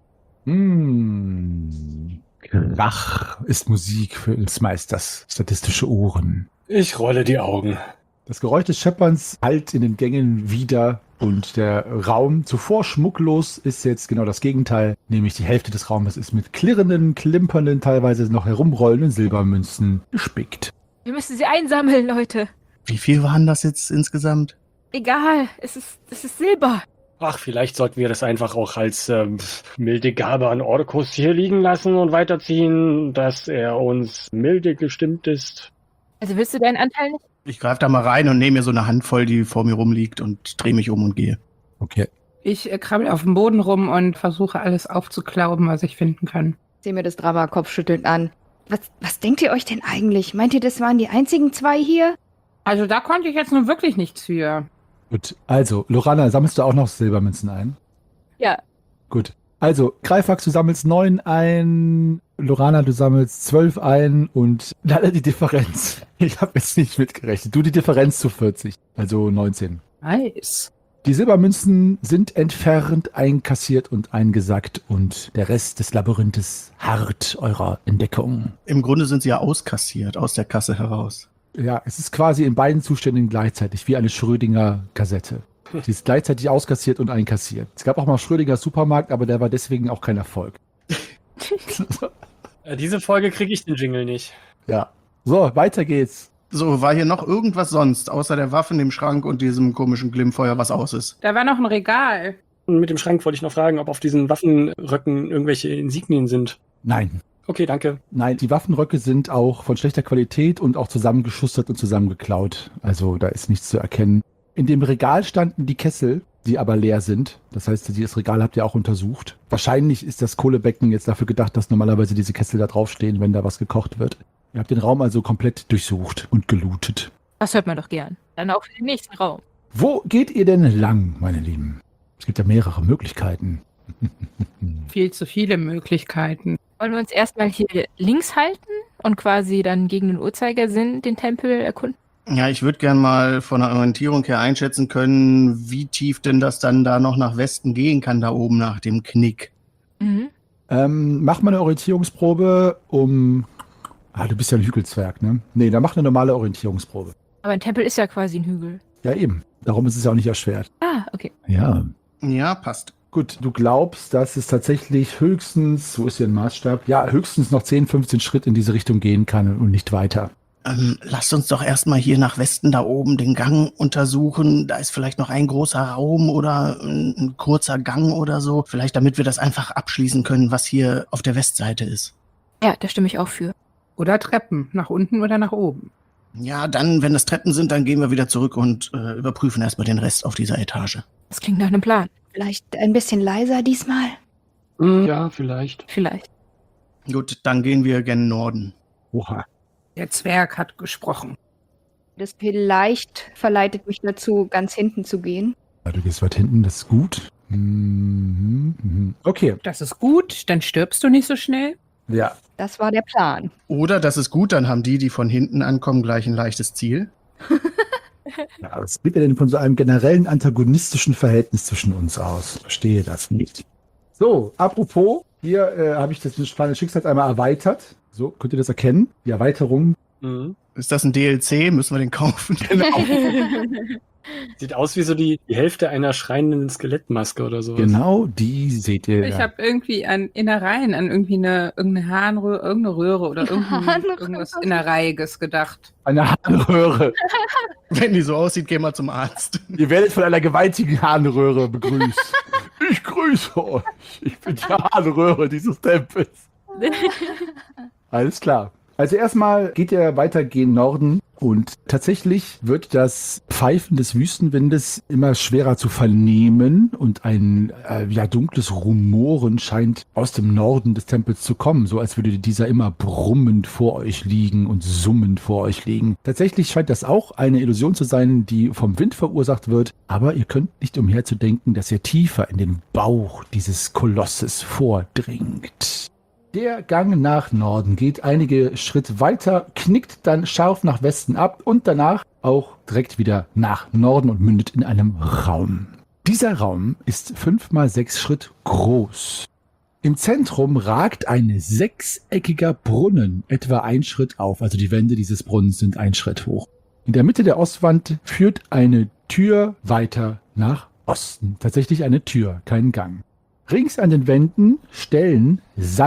A: Hm. Krach ist Musik für des Meisters statistische Ohren.
B: Ich rolle die Augen.
A: Das Geräusch des Schepperns hallt in den Gängen wieder und der Raum, zuvor schmucklos, ist jetzt genau das Gegenteil, nämlich die Hälfte des Raumes ist mit klirrenden, klimpernden, teilweise noch herumrollenden Silbermünzen gespickt.
D: Wir müssen sie einsammeln, Leute.
E: Wie viel waren das jetzt insgesamt?
D: Egal, es ist, es ist Silber.
B: Ach, vielleicht sollten wir das einfach auch als ähm, milde Gabe an Orkus hier liegen lassen und weiterziehen, dass er uns milde gestimmt ist.
D: Also willst du deinen Anteil nicht?
E: Ich greife da mal rein und nehme mir so eine Handvoll, die vor mir rumliegt und drehe mich um und gehe.
A: Okay.
G: Ich äh, krabbel auf dem Boden rum und versuche alles aufzuklauben, was ich finden kann.
F: Sehe mir das Drama kopfschüttelnd an. Was, was denkt ihr euch denn eigentlich? Meint ihr, das waren die einzigen zwei hier?
G: Also da konnte ich jetzt nun wirklich nichts für.
A: Gut, also, Lorana, sammelst du auch noch Silbermünzen ein?
D: Ja.
A: Gut. Also, Greifax, du sammelst neun ein, Lorana, du sammelst zwölf ein und leider die Differenz. Ich habe jetzt nicht mitgerechnet. Du die Differenz zu vierzig, also neunzehn.
G: Nice.
A: Die Silbermünzen sind entfernt, einkassiert und eingesackt und der Rest des Labyrinthes harrt eurer Entdeckung.
E: Im Grunde sind sie ja auskassiert, aus der Kasse heraus.
A: Ja, es ist quasi in beiden Zuständen gleichzeitig, wie eine Schrödinger-Kassette. Sie ist gleichzeitig auskassiert und einkassiert. Es gab auch mal Schrödingers Supermarkt, aber der war deswegen auch kein Erfolg.
B: Äh, diese Folge kriege ich den Jingle nicht.
A: Ja. So, weiter geht's.
E: So, war hier noch irgendwas sonst, außer der Waffen im Schrank und diesem komischen Glimmfeuer, was aus ist?
G: Da war noch ein Regal.
B: Und mit dem Schrank wollte ich noch fragen, ob auf diesen Waffenröcken irgendwelche Insignien sind.
A: Nein.
B: Okay, danke.
A: Nein, die Waffenröcke sind auch von schlechter Qualität und auch zusammengeschustert und zusammengeklaut. Also da ist nichts zu erkennen. In dem Regal standen die Kessel, die aber leer sind. Das heißt, das Regal habt ihr auch untersucht. Wahrscheinlich ist das Kohlebecken jetzt dafür gedacht, dass normalerweise diese Kessel da draufstehen, wenn da was gekocht wird. Ihr habt den Raum also komplett durchsucht und gelootet.
D: Das hört man doch gern. Dann auch für den nächsten Raum.
A: Wo geht ihr denn lang, meine Lieben? Es gibt ja mehrere Möglichkeiten.
G: Viel zu viele Möglichkeiten.
D: Wollen wir uns erstmal hier links halten und quasi dann gegen den Uhrzeigersinn den Tempel erkunden?
E: Ja, ich würde gern mal von der Orientierung her einschätzen können, wie tief denn das dann da noch nach Westen gehen kann, da oben nach dem Knick.
D: Mhm.
A: Ähm, mach mal eine Orientierungsprobe um... Ah, du bist ja ein Hügelzwerg, ne? Nee, dann mach eine normale Orientierungsprobe.
D: Aber ein Tempel ist ja quasi ein Hügel.
A: Ja, eben. Darum ist es ja auch nicht erschwert.
D: Ah, okay.
A: Ja.
E: Ja, passt.
A: Gut, du glaubst, dass es tatsächlich höchstens, wo ist hier ein Maßstab? Ja, höchstens noch zehn, fünfzehn Schritt in diese Richtung gehen kann und nicht weiter.
E: Ähm, lasst uns doch erstmal hier nach Westen da oben den Gang untersuchen. Da ist vielleicht noch ein großer Raum oder ein, ein kurzer Gang oder so. Vielleicht damit wir das einfach abschließen können, was hier auf der Westseite ist.
D: Ja, da stimme ich auch für.
G: Oder Treppen, nach unten oder nach oben.
E: Ja, dann, wenn es Treppen sind, dann gehen wir wieder zurück und äh, überprüfen erstmal den Rest auf dieser Etage.
D: Das klingt nach einem Plan.
F: Vielleicht ein bisschen leiser diesmal?
B: Hm, ja, vielleicht.
D: Vielleicht.
E: Gut, dann gehen wir gen Norden.
A: Oha.
G: Der Zwerg hat gesprochen.
F: Das vielleicht verleitet mich dazu, ganz hinten zu gehen.
A: Ja, du gehst weit hinten, das ist gut. Mhm, mhm. Okay,
G: Das ist gut, dann stirbst du nicht so schnell.
A: ja.
F: Das war der Plan.
E: Oder das ist gut, dann haben die, die von hinten ankommen, gleich ein leichtes Ziel.
A: Ja, was geht denn von so einem generellen antagonistischen Verhältnis zwischen uns aus? Verstehe das nicht. So, apropos, hier äh, habe ich das kleine Schicksal einmal erweitert. So, könnt ihr das erkennen? Die Erweiterung.
B: Mhm.
E: Ist das ein D L C? Müssen wir den kaufen? Genau.
B: Sieht aus wie so die, die Hälfte einer schreienden Skelettmaske oder so.
A: Genau, die seht ihr.
G: Ich
A: ja.
G: habe irgendwie an Innereien, an irgendwie eine irgendeine Harnröhre, irgendeine Röhre oder irgendein,
F: Harnröhre.
G: irgendwas Innereiiges gedacht.
A: Eine Harnröhre.
E: Wenn die so aussieht, geh mal zum Arzt.
A: Ihr werdet von einer gewaltigen Harnröhre begrüßt. Ich grüße euch. Ich bin die Harnröhre dieses Tempels. Alles klar. Also erstmal geht ihr weiter gen Norden Und tatsächlich wird das Pfeifen des Wüstenwindes immer schwerer zu vernehmen und ein äh, ja, dunkles Rumoren scheint aus dem Norden des Tempels zu kommen, so als würde dieser immer brummend vor euch liegen und summend vor euch liegen. Tatsächlich scheint das auch eine Illusion zu sein, die vom Wind verursacht wird, aber ihr könnt nicht umher zu denken, dass ihr tiefer in den Bauch dieses Kolosses vordringt. Der Gang nach Norden geht einige Schritte weiter, knickt dann scharf nach Westen ab und danach auch direkt wieder nach Norden und mündet in einem Raum. Dieser Raum ist fünf mal sechs Schritt groß. Im Zentrum ragt ein sechseckiger Brunnen etwa ein Schritt auf, also die Wände dieses Brunnens sind ein Schritt hoch. In der Mitte der Ostwand führt eine Tür weiter nach Osten. Tatsächlich eine Tür, kein Gang. Rings an den Wänden stellen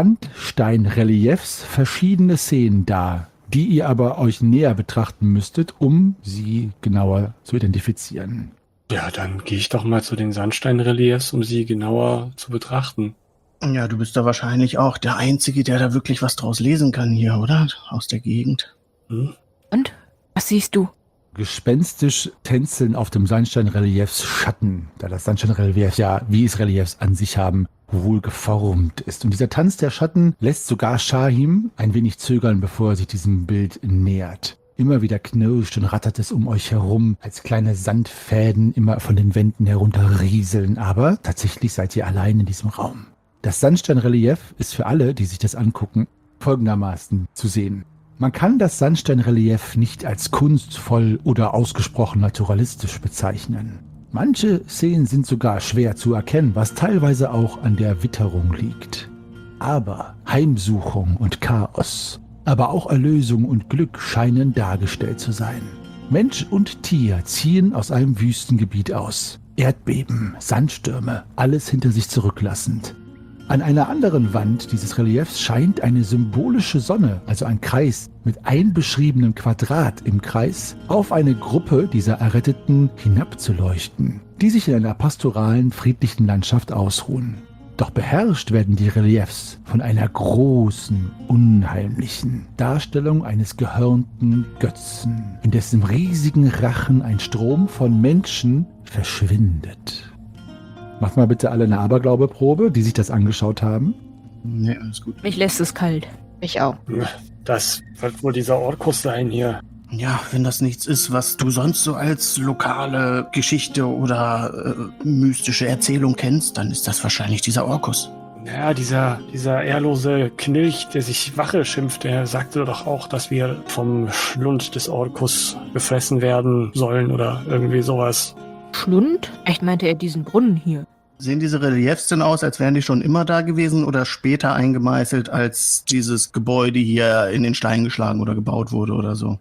A: Sandsteinreliefs verschiedene Szenen dar, die ihr aber euch näher betrachten müsstet, um sie genauer zu identifizieren.
B: Ja, dann gehe ich doch mal zu den Sandsteinreliefs, um sie genauer zu betrachten.
E: Ja, du bist da wahrscheinlich auch der Einzige, der da wirklich was draus lesen kann hier, oder? Aus der Gegend.
B: Hm?
D: Und? Was siehst du?
A: Gespenstisch tänzeln auf dem Sandsteinreliefs Schatten, da das Sandsteinrelief ja, wie es Reliefs an sich haben, wohl geformt ist. Und dieser Tanz der Schatten lässt sogar Shahim ein wenig zögern, bevor er sich diesem Bild nähert. Immer wieder knirscht und rattert es um euch herum, als kleine Sandfäden immer von den Wänden herunterrieseln. Aber tatsächlich seid ihr allein in diesem Raum. Das Sandsteinrelief ist für alle, die sich das angucken, folgendermaßen zu sehen. Man kann das Sandsteinrelief nicht als kunstvoll oder ausgesprochen naturalistisch bezeichnen. Manche Szenen sind sogar schwer zu erkennen, was teilweise auch an der Witterung liegt. Aber Heimsuchung und Chaos, aber auch Erlösung und Glück scheinen dargestellt zu sein. Mensch und Tier ziehen aus einem Wüstengebiet aus. Erdbeben, Sandstürme, alles hinter sich zurücklassend. An einer anderen Wand dieses Reliefs scheint eine symbolische Sonne, also ein Kreis mit einbeschriebenem Quadrat im Kreis, auf eine Gruppe dieser Erretteten hinabzuleuchten, die sich in einer pastoralen, friedlichen Landschaft ausruhen. Doch beherrscht werden die Reliefs von einer großen, unheimlichen Darstellung eines gehörnten Götzen, in dessen riesigen Rachen ein Strom von Menschen verschwindet. Macht mal bitte alle eine Aberglaube-Probe, die sich das angeschaut haben.
E: Nee, alles gut.
D: Mich lässt es kalt.
F: Ich auch.
B: Das wird wohl dieser Orkus sein hier.
E: Ja, wenn das nichts ist, was du sonst so als lokale Geschichte oder äh, mystische Erzählung kennst, dann ist das wahrscheinlich dieser Orkus.
B: Ja, dieser, dieser ehrlose Knilch, der sich Wache schimpft, der sagte doch auch, dass wir vom Schlund des Orkus gefressen werden sollen oder irgendwie sowas.
D: Schlund? Echt meinte er diesen Brunnen hier?
E: Sehen diese Reliefs denn aus, als wären die schon immer da gewesen oder später eingemeißelt, als dieses Gebäude hier in den Stein geschlagen oder gebaut wurde oder so?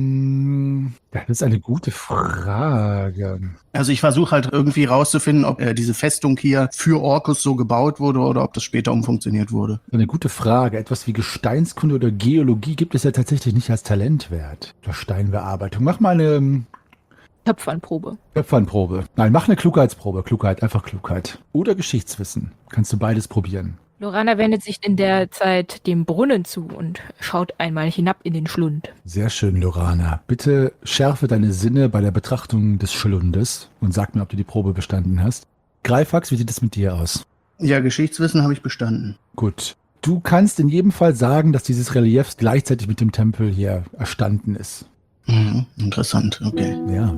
A: Das ist eine gute Frage.
E: Also ich versuche halt irgendwie rauszufinden, ob äh, diese Festung hier für Orkus so gebaut wurde oder ob das später umfunktioniert wurde.
A: Eine gute Frage. Etwas wie Gesteinskunde oder Geologie gibt es ja tatsächlich nicht als Talentwert. Oder Steinbearbeitung. Mach mal eine
D: Töpfernprobe.
A: Töpfernprobe. Nein, mach eine Klugheitsprobe. Klugheit, einfach Klugheit. Oder Geschichtswissen. Kannst du beides probieren.
D: Lorana wendet sich in der Zeit dem Brunnen zu und schaut einmal hinab in den Schlund.
A: Sehr schön, Lorana. Bitte schärfe deine Sinne bei der Betrachtung des Schlundes und sag mir, ob du die Probe bestanden hast. Greifax, wie sieht es mit dir aus?
E: Ja, Geschichtswissen habe ich bestanden.
A: Gut. Du kannst in jedem Fall sagen, dass dieses Relief gleichzeitig mit dem Tempel hier erstanden ist.
E: Mhm, interessant, okay.
A: Ja.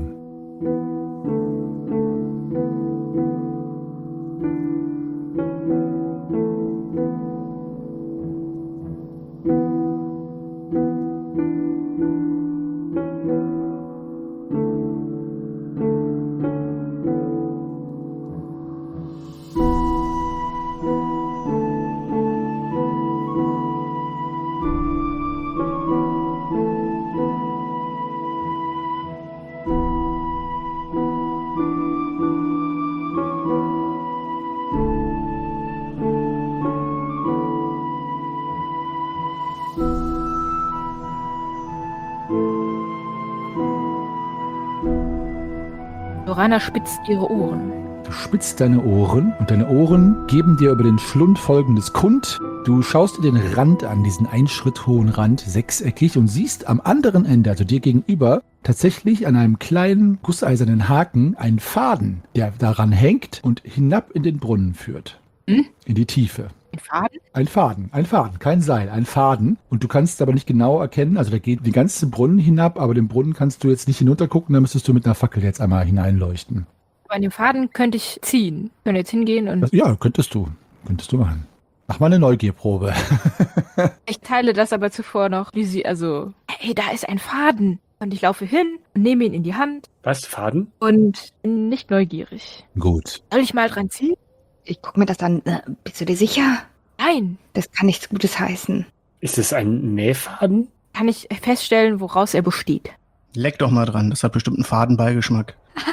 D: Lorana spitzt ihre Ohren.
A: Du spitzt deine Ohren und deine Ohren geben dir über den Schlund Folgendes kund. Du schaust dir den Rand an, diesen ein Schritt hohen Rand, sechseckig, und siehst am anderen Ende, also dir gegenüber, tatsächlich an einem kleinen gusseisernen Haken einen Faden, der daran hängt und hinab in den Brunnen führt.
D: Hm?
A: In die Tiefe.
D: Ein Faden?
A: Ein Faden, ein Faden, kein Seil, ein Faden. Und du kannst aber nicht genau erkennen, also der geht den ganzen Brunnen hinab, aber den Brunnen kannst du jetzt nicht hinuntergucken, da müsstest du mit einer Fackel jetzt einmal hineinleuchten.
D: Aber an dem Faden könnte ich ziehen. Ich könnte jetzt hingehen und...
A: Das, ja, könntest du. Könntest du machen. Mach mal eine Neugierprobe.
D: Ich teile das aber zuvor noch, wie sie, also, hey, da ist ein Faden. Und ich laufe hin und nehme ihn in die Hand
B: Was, Faden?
D: und bin nicht neugierig.
A: Gut.
D: Soll ich mal dran ziehen?
F: Ich guck mir das an. Äh, bist du dir sicher?
D: Nein.
F: Das kann nichts Gutes heißen.
B: Ist es ein Nähfaden?
D: Kann ich feststellen, woraus er besteht?
E: Leck doch mal dran, das hat bestimmt einen Fadenbeigeschmack.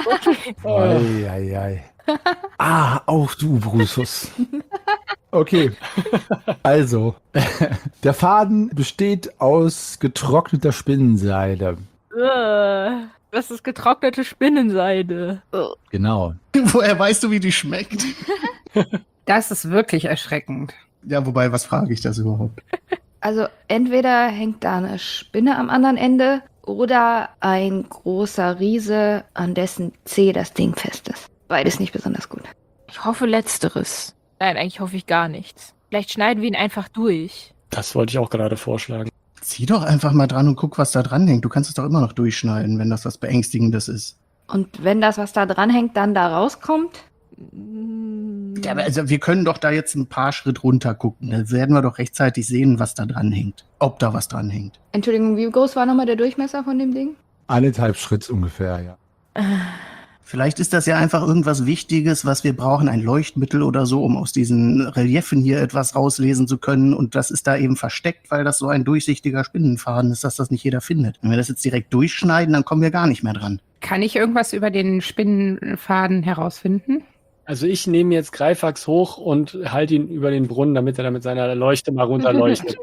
A: Ei, ei, ei. Ah, auch du, Brutus. Okay, also, der Faden besteht aus getrockneter Spinnenseide.
D: Äh, das ist getrocknete Spinnenseide.
A: Genau.
E: Woher weißt du, wie die schmeckt?
G: Das ist wirklich erschreckend.
E: Ja, wobei, was frage ich das überhaupt?
F: Also entweder hängt da eine Spinne am anderen Ende oder ein großer Riese, an dessen Zeh das Ding fest ist. Beides nicht besonders gut.
D: Ich hoffe Letzteres. Nein, eigentlich hoffe ich gar nichts. Vielleicht schneiden wir ihn einfach durch.
B: Das wollte ich auch gerade vorschlagen.
E: Zieh doch einfach mal dran und guck, was da dran hängt. Du kannst es doch immer noch durchschneiden, wenn das was Beängstigendes ist.
F: Und wenn das, was da dran hängt, dann da rauskommt?
E: Ja, aber also wir können doch da jetzt ein paar Schritt runter gucken. Da werden wir doch rechtzeitig sehen, was da dran hängt. Ob da was dran hängt.
F: Entschuldigung, wie groß war nochmal der Durchmesser von dem Ding?
A: Eineinhalb Schritt ungefähr, ja.
E: Vielleicht ist das ja einfach irgendwas Wichtiges, was wir brauchen, ein Leuchtmittel oder so, um aus diesen Reliefen hier etwas rauslesen zu können. Und das ist da eben versteckt, weil das so ein durchsichtiger Spinnenfaden ist, dass das nicht jeder findet. Wenn wir das jetzt direkt durchschneiden, dann kommen wir gar nicht mehr dran.
G: Kann ich irgendwas über den Spinnenfaden herausfinden?
B: Also ich nehme jetzt Greifax hoch und halte ihn über den Brunnen, damit er da mit seiner Leuchte mal runterleuchtet.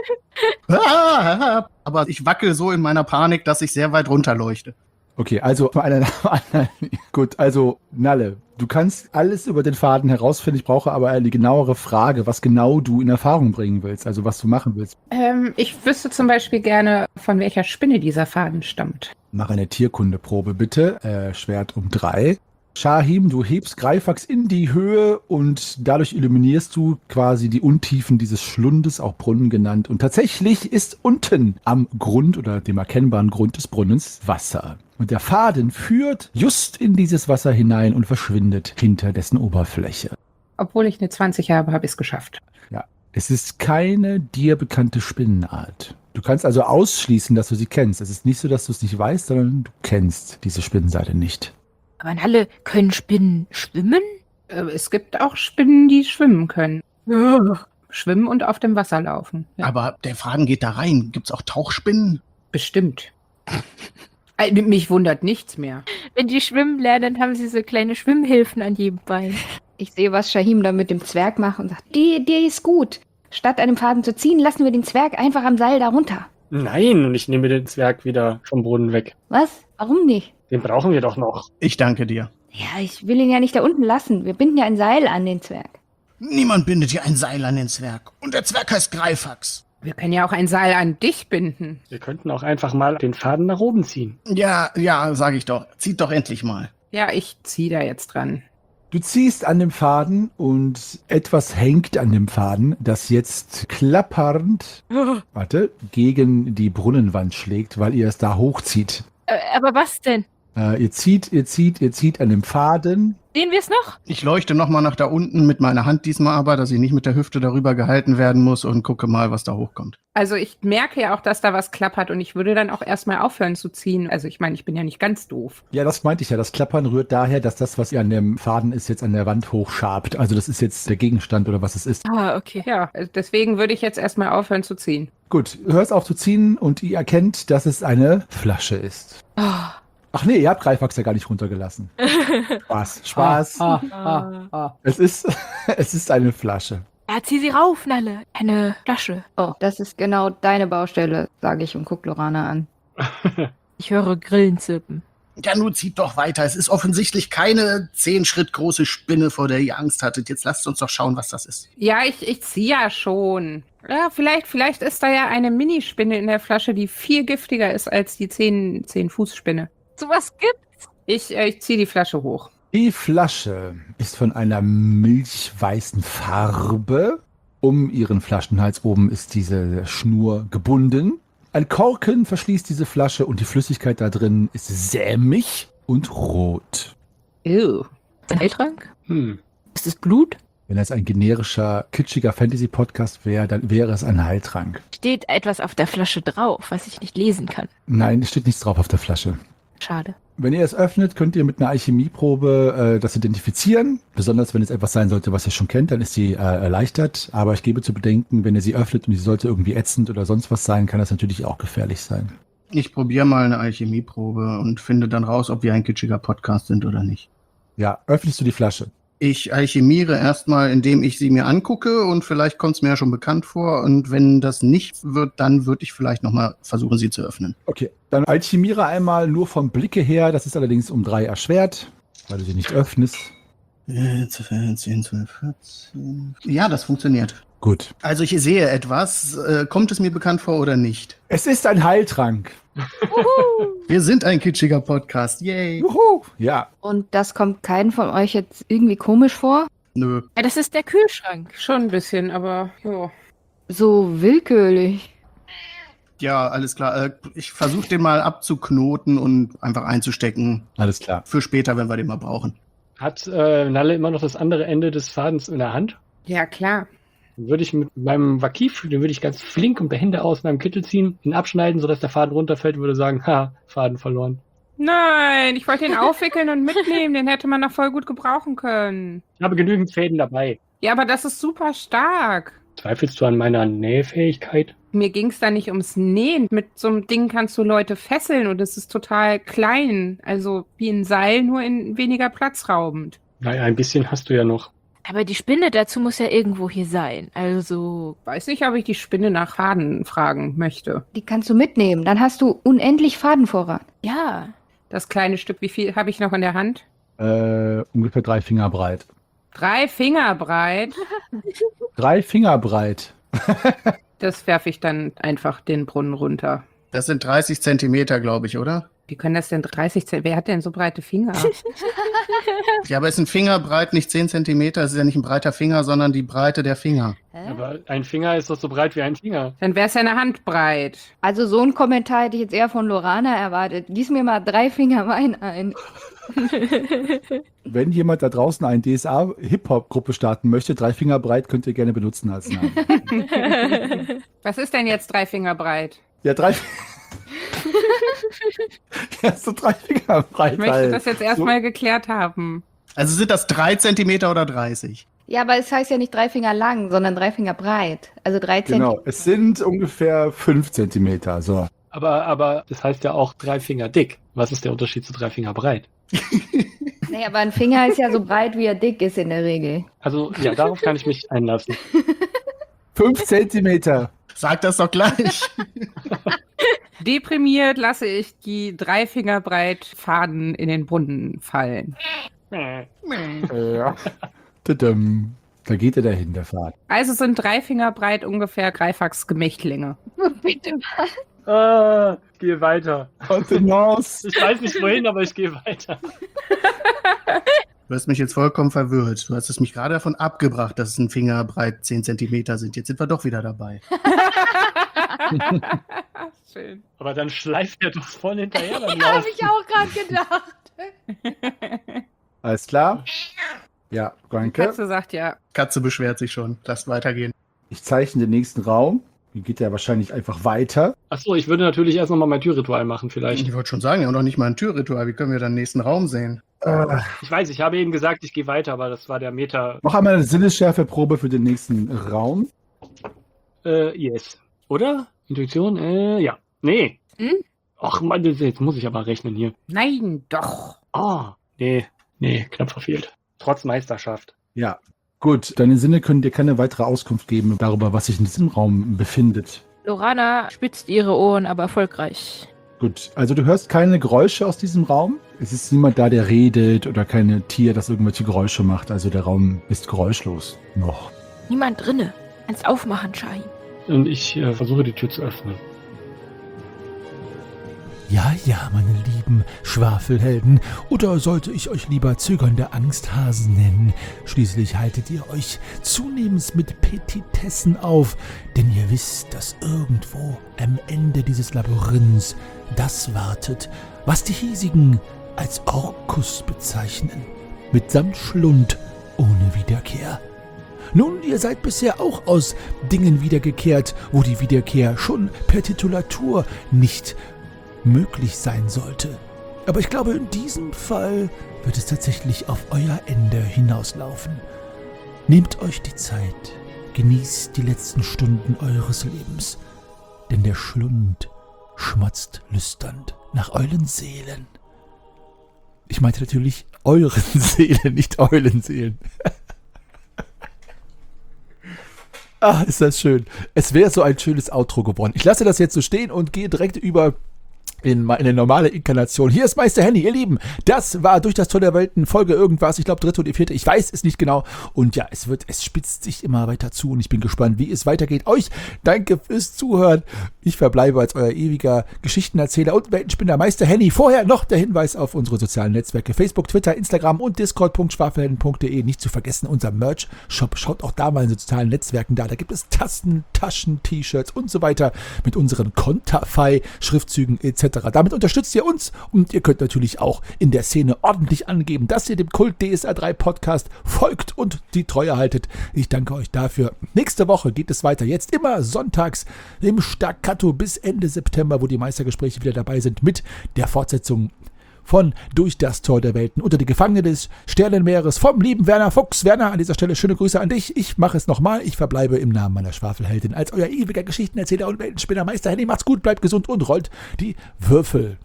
E: Ah, aber ich wackel so in meiner Panik, dass ich sehr weit runterleuchte.
A: Okay, also einer nach dem anderen. Gut, also Nalle, du kannst alles über den Faden herausfinden. Ich brauche aber eine genauere Frage, was genau du in Erfahrung bringen willst, also was du machen willst.
G: Ähm, ich wüsste zum Beispiel gerne, von welcher Spinne dieser Faden stammt.
A: Mach eine Tierkundeprobe bitte. Äh, Schwert um drei. Shahim, du hebst Greifax in die Höhe und dadurch illuminierst du quasi die Untiefen dieses Schlundes, auch Brunnen genannt. Und tatsächlich ist unten am Grund oder dem erkennbaren Grund des Brunnens Wasser. Und der Faden führt just in dieses Wasser hinein und verschwindet hinter dessen Oberfläche.
G: Obwohl ich eine zwanzig habe, habe ich es geschafft.
A: Ja, es ist keine dir bekannte Spinnenart. Du kannst also ausschließen, dass du sie kennst. Es ist nicht so, dass du es nicht weißt, sondern du kennst diese Spinnenseite nicht.
D: Aber alle können Spinnen schwimmen?
G: Äh, es gibt auch Spinnen, die schwimmen können. Schwimmen und auf dem Wasser laufen. Ja.
E: Aber der Faden geht da rein. Gibt's auch Tauchspinnen?
G: Bestimmt. Äh, Mich wundert nichts mehr.
D: Wenn die schwimmen lernen, haben sie so kleine Schwimmhilfen an jedem Bein.
F: Ich sehe, was Shahim da mit dem Zwerg macht und sagt, die Idee ist gut. Statt an dem Faden zu ziehen, lassen wir den Zwerg einfach am Seil da runter.
B: Nein, und ich nehme den Zwerg wieder vom Brunnen weg.
F: Was? Warum nicht?
B: Den brauchen wir doch noch.
E: Ich danke dir.
F: Ja, ich will ihn ja nicht da unten lassen. Wir binden ja ein Seil an den Zwerg.
E: Niemand bindet hier ein Seil an den Zwerg. Und der Zwerg heißt Greifax.
G: Wir können ja auch ein Seil an dich binden.
B: Wir könnten auch einfach mal den Faden nach oben ziehen.
E: Ja, ja, sag ich doch. Zieht doch endlich mal.
G: Ja, ich ziehe da jetzt dran.
A: Du ziehst an dem Faden und etwas hängt an dem Faden, das jetzt klappernd, warte, gegen die Brunnenwand schlägt, weil ihr es da hochzieht.
D: Äh, aber was denn?
A: Äh, ihr zieht, ihr zieht, ihr zieht an dem Faden.
D: Sehen wir es noch?
E: Ich leuchte nochmal nach da unten mit meiner Hand diesmal aber, dass ich nicht mit der Hüfte darüber gehalten werden muss und gucke mal, was da hochkommt.
G: Also ich merke ja auch, dass da was klappert und ich würde dann auch erstmal aufhören zu ziehen. Also ich meine, ich bin ja nicht ganz doof.
A: Ja, das meinte ich ja. Das Klappern rührt daher, dass das, was ihr an dem Faden ist, jetzt an der Wand hochschabt. Also das ist jetzt der Gegenstand oder was es ist.
D: Ah, okay.
G: Ja, deswegen würde ich jetzt erstmal aufhören zu ziehen.
A: Gut, du hörst auf zu ziehen und ihr erkennt, dass es eine Flasche ist.
D: Oh.
A: Ach nee, ihr habt Greifax ja gar nicht runtergelassen. Spaß, Spaß.
G: Ah, ah, ah, ah.
A: Es ist, es ist eine Flasche.
D: Ja, zieh sie rauf, Nalle. Eine Flasche.
F: Oh, das ist genau deine Baustelle, sage ich und guck Lorana an.
D: Ich höre Grillen zirpen.
E: Ja, nun zieht doch weiter. Es ist offensichtlich keine zehn Schritt große Spinne, vor der ihr Angst hattet. Jetzt lasst uns doch schauen, was das ist.
G: Ja, ich, ich ziehe ja schon. Ja, vielleicht, vielleicht ist da ja eine Minispinne in der Flasche, die viel giftiger ist als die zehn, zehn Fuß Spinne.
D: Sowas gibt's.
G: Ich, äh, ich ziehe die Flasche hoch.
A: Die Flasche ist von einer milchweißen Farbe. Um ihren Flaschenhals oben ist diese Schnur gebunden. Ein Korken verschließt diese Flasche und die Flüssigkeit da drin ist sämig und rot.
G: Ew.
D: Ist ein Heiltrank?
B: Hm.
D: Ist es Blut?
A: Wenn es ein generischer, kitschiger Fantasy-Podcast wäre, dann wäre es ein Heiltrank.
D: Steht etwas auf der Flasche drauf, was ich nicht lesen kann.
A: Nein, es steht nichts drauf auf der Flasche.
D: Schade.
A: Wenn ihr es öffnet, könnt ihr mit einer Alchemieprobe äh, das identifizieren. Besonders wenn es etwas sein sollte, was ihr schon kennt, dann ist sie äh, erleichtert. Aber ich gebe zu bedenken, wenn ihr sie öffnet und sie sollte irgendwie ätzend oder sonst was sein, kann das natürlich auch gefährlich sein.
E: Ich probiere mal eine Alchemieprobe und finde dann raus, ob wir ein kitschiger Podcast sind oder nicht.
A: Ja, öffnest du die Flasche?
E: Ich alchemiere erstmal, indem ich sie mir angucke und vielleicht kommt es mir ja schon bekannt vor. Und wenn das nicht wird, dann würde ich vielleicht nochmal versuchen, sie zu öffnen.
A: Okay, dann alchemiere einmal nur vom Blicke her. Das ist allerdings um drei erschwert, weil du sie nicht öffnest.
E: zehn, zwölf, vierzehn. Ja, das funktioniert.
A: Gut.
E: Also ich sehe etwas. Äh, kommt es mir bekannt vor oder nicht?
A: Es ist ein Heiltrank.
E: Wir sind ein kitschiger Podcast. Yay.
A: Juhu. Ja.
F: Und das kommt keinem von euch jetzt irgendwie komisch vor?
E: Nö.
D: Ja, das ist der Kühlschrank.
G: Schon ein bisschen, aber ja.
F: So willkürlich.
E: Ja, alles klar. Äh, ich versuche den mal abzuknoten und einfach einzustecken.
A: Alles klar.
E: Für später, wenn wir den mal brauchen.
B: Hat äh, Nalle immer noch das andere Ende des Fadens in der Hand?
G: Ja, klar.
B: Dann würde ich mit meinem Vakif, den würde ich ganz flink um der Hände aus meinem Kittel ziehen, ihn abschneiden, sodass der Faden runterfällt und würde sagen, ha, Faden verloren.
G: Nein, ich wollte den aufwickeln und mitnehmen. Den hätte man noch voll gut gebrauchen können.
B: Ich habe genügend Fäden dabei.
G: Ja, aber das ist super stark.
B: Zweifelst du an meiner Nähfähigkeit?
G: Mir ging es da nicht ums Nähen. Mit so einem Ding kannst du Leute fesseln und es ist total klein. Also wie ein Seil, nur in weniger platzraubend.
B: Naja, ein bisschen hast du ja noch.
D: Aber die Spinne dazu muss ja irgendwo hier sein. Also,
G: Weiß nicht, ob ich die Spinne nach Faden fragen möchte.
F: Die kannst du mitnehmen. Dann hast du unendlich Fadenvorrat.
D: ja.
G: Das kleine Stück, wie viel habe ich noch in der Hand?
A: Äh, ungefähr drei Finger breit.
G: Drei Finger breit.
A: Drei Finger breit.
G: Das werfe ich dann einfach den Brunnen runter.
E: Das sind dreißig Zentimeter, glaube ich, oder?
G: Wie können das denn dreißig Zentimeter? Wer hat denn so breite Finger?
E: Ja, aber ist ein Finger breit nicht zehn Zentimeter? Es ist ja nicht ein breiter Finger, sondern die Breite der Finger.
B: Aber ein Finger ist doch so breit wie ein Finger.
G: Dann wäre es ja eine Hand breit.
F: Also so einen Kommentar hätte ich jetzt eher von Lorana erwartet. Gieß mir mal drei Finger Wein ein.
A: Wenn jemand da draußen eine D S A-Hip-Hop-Gruppe starten möchte, drei Finger breit könnt ihr gerne benutzen als Namen.
G: Was ist denn jetzt drei Finger breit?
A: Ja, drei Ja, so drei Finger breit.
G: Ich möchte
A: halt.
G: das jetzt erstmal geklärt haben.
E: Also sind das drei Zentimeter oder dreißig?
F: Ja, aber es heißt ja nicht drei Finger lang, sondern drei Finger breit. Also drei
A: Genau,
F: Zentimeter.
A: es sind ungefähr fünf Zentimeter. So.
B: Aber, aber das heißt ja auch drei Finger dick. Was ist der Unterschied zu drei Finger breit?
F: Nee, aber ein Finger ist ja so breit, wie er dick ist in der Regel.
B: Also, ja, darauf kann ich mich einlassen.
A: Fünf Zentimeter.
E: Sag das doch gleich.
G: Deprimiert lasse ich die drei Finger breit Faden in den Brunnen fallen.
A: Ja. Tudum. Da geht er dahin, der Fahrt.
G: Also sind drei Finger breit ungefähr Greifachs Gemächtlinge.
F: Bitte was?
B: Ah, ich gehe weiter.
A: Kontenance.
B: Ich weiß nicht wohin, aber ich gehe weiter.
E: Du hast mich jetzt vollkommen verwirrt. Du hast es mich gerade davon abgebracht, dass es ein Finger breit zehn Zentimeter sind. Jetzt sind wir doch wieder dabei.
G: Schön.
B: Aber dann schleift er doch voll hinterher beim
F: Ja, habe
B: Laufen.
F: ich auch gerade gedacht.
A: Alles klar? Ja, danke.
G: Katze sagt ja.
E: Katze beschwert sich schon. Lasst weitergehen.
A: Ich zeichne den nächsten Raum. Hier geht er wahrscheinlich einfach weiter.
B: Achso, ich würde natürlich erst nochmal mein Türritual machen, vielleicht.
E: Ich wollte schon sagen, wir haben noch nicht mal ein Türritual. Wie können wir dann den nächsten Raum sehen?
A: Äh,
B: Ich weiß, ich habe eben gesagt, ich gehe weiter, aber das war der Meter.
A: noch einmal eine Sinnesschärfeprobe für den nächsten Raum.
B: Äh, yes. Oder? Intuition? Äh, ja. Nee.
G: Hm?
B: Ach Mann, das- jetzt muss ich aber rechnen hier.
G: Nein, doch.
B: Ah, nee. Nee, knapp verfehlt. Trotz Meisterschaft.
A: Ja, gut. Deine Sinne können dir keine weitere Auskunft geben darüber, was sich in diesem Raum befindet.
D: Lorana spitzt ihre Ohren, aber erfolgreich.
A: Gut, also du hörst keine Geräusche aus diesem Raum. Es ist niemand da, der redet oder kein Tier, das irgendwelche Geräusche macht. Also der Raum ist geräuschlos noch.
D: Niemand drinne. Kannst aufmachen, Shahin.
B: Und ich äh, versuche die Tür zu öffnen.
A: Ja, ja, meine lieben Schwafelhelden. Oder sollte ich euch lieber zögernde Angsthasen nennen? Schließlich haltet ihr euch zunehmend mit Petitessen auf, denn ihr wisst, dass irgendwo am Ende dieses Labyrinths das wartet, was die Hiesigen als Orkus bezeichnen, mitsamt Schlund ohne Wiederkehr. Nun, ihr seid bisher auch aus Dingen wiedergekehrt, wo die Wiederkehr schon per Titulatur nicht möglich sein sollte. Aber ich glaube, in diesem Fall wird es tatsächlich auf euer Ende hinauslaufen. Nehmt euch die Zeit, genießt die letzten Stunden eures Lebens, denn der Schlund schmatzt lüsternd nach euren Seelen. Ich meinte natürlich euren Seelen, nicht Eulenseelen. Ah, ist das schön. Es wäre so ein schönes Outro geworden. Ich lasse das jetzt so stehen und gehe direkt über in eine normale Inkarnation. Hier ist Meister Henny, ihr Lieben. Das war durch das Tor der Welten Folge irgendwas. Ich glaube dritte oder vierte. Ich weiß es nicht genau. Und ja, es wird, es spitzt sich immer weiter zu und ich bin gespannt, wie es weitergeht. Euch danke fürs Zuhören. Ich verbleibe als euer ewiger Geschichtenerzähler und Weltenspinner Meister Henny. Vorher noch der Hinweis auf unsere sozialen Netzwerke Facebook, Twitter, Instagram und Discord punkt schwafelhelden punkt de. Nicht zu vergessen, unser Merch-Shop. Schaut auch da mal in den sozialen Netzwerken da. Da gibt es Tassen, Taschen, T-Shirts und so weiter mit unseren Konterfei-Schriftzügen et cetera. Damit unterstützt ihr uns und ihr könnt natürlich auch in der Szene ordentlich angeben, dass ihr dem Kult D S R drei Podcast folgt und die Treue haltet. Ich danke euch dafür. Nächste Woche geht es weiter. Jetzt immer sonntags im Staccato bis Ende September, wo die Meistergespräche wieder dabei sind mit der Fortsetzung von Durch das Tor der Welten unter die Gefangene des Sternenmeeres vom lieben Werner Fuchs. Werner, an dieser Stelle schöne Grüße an dich. Ich mache es nochmal. Ich verbleibe im Namen meiner Schwafelheldin als euer ewiger Geschichtenerzähler und Weltenspinner Meister Henny. Macht's gut, bleibt gesund und rollt die Würfel.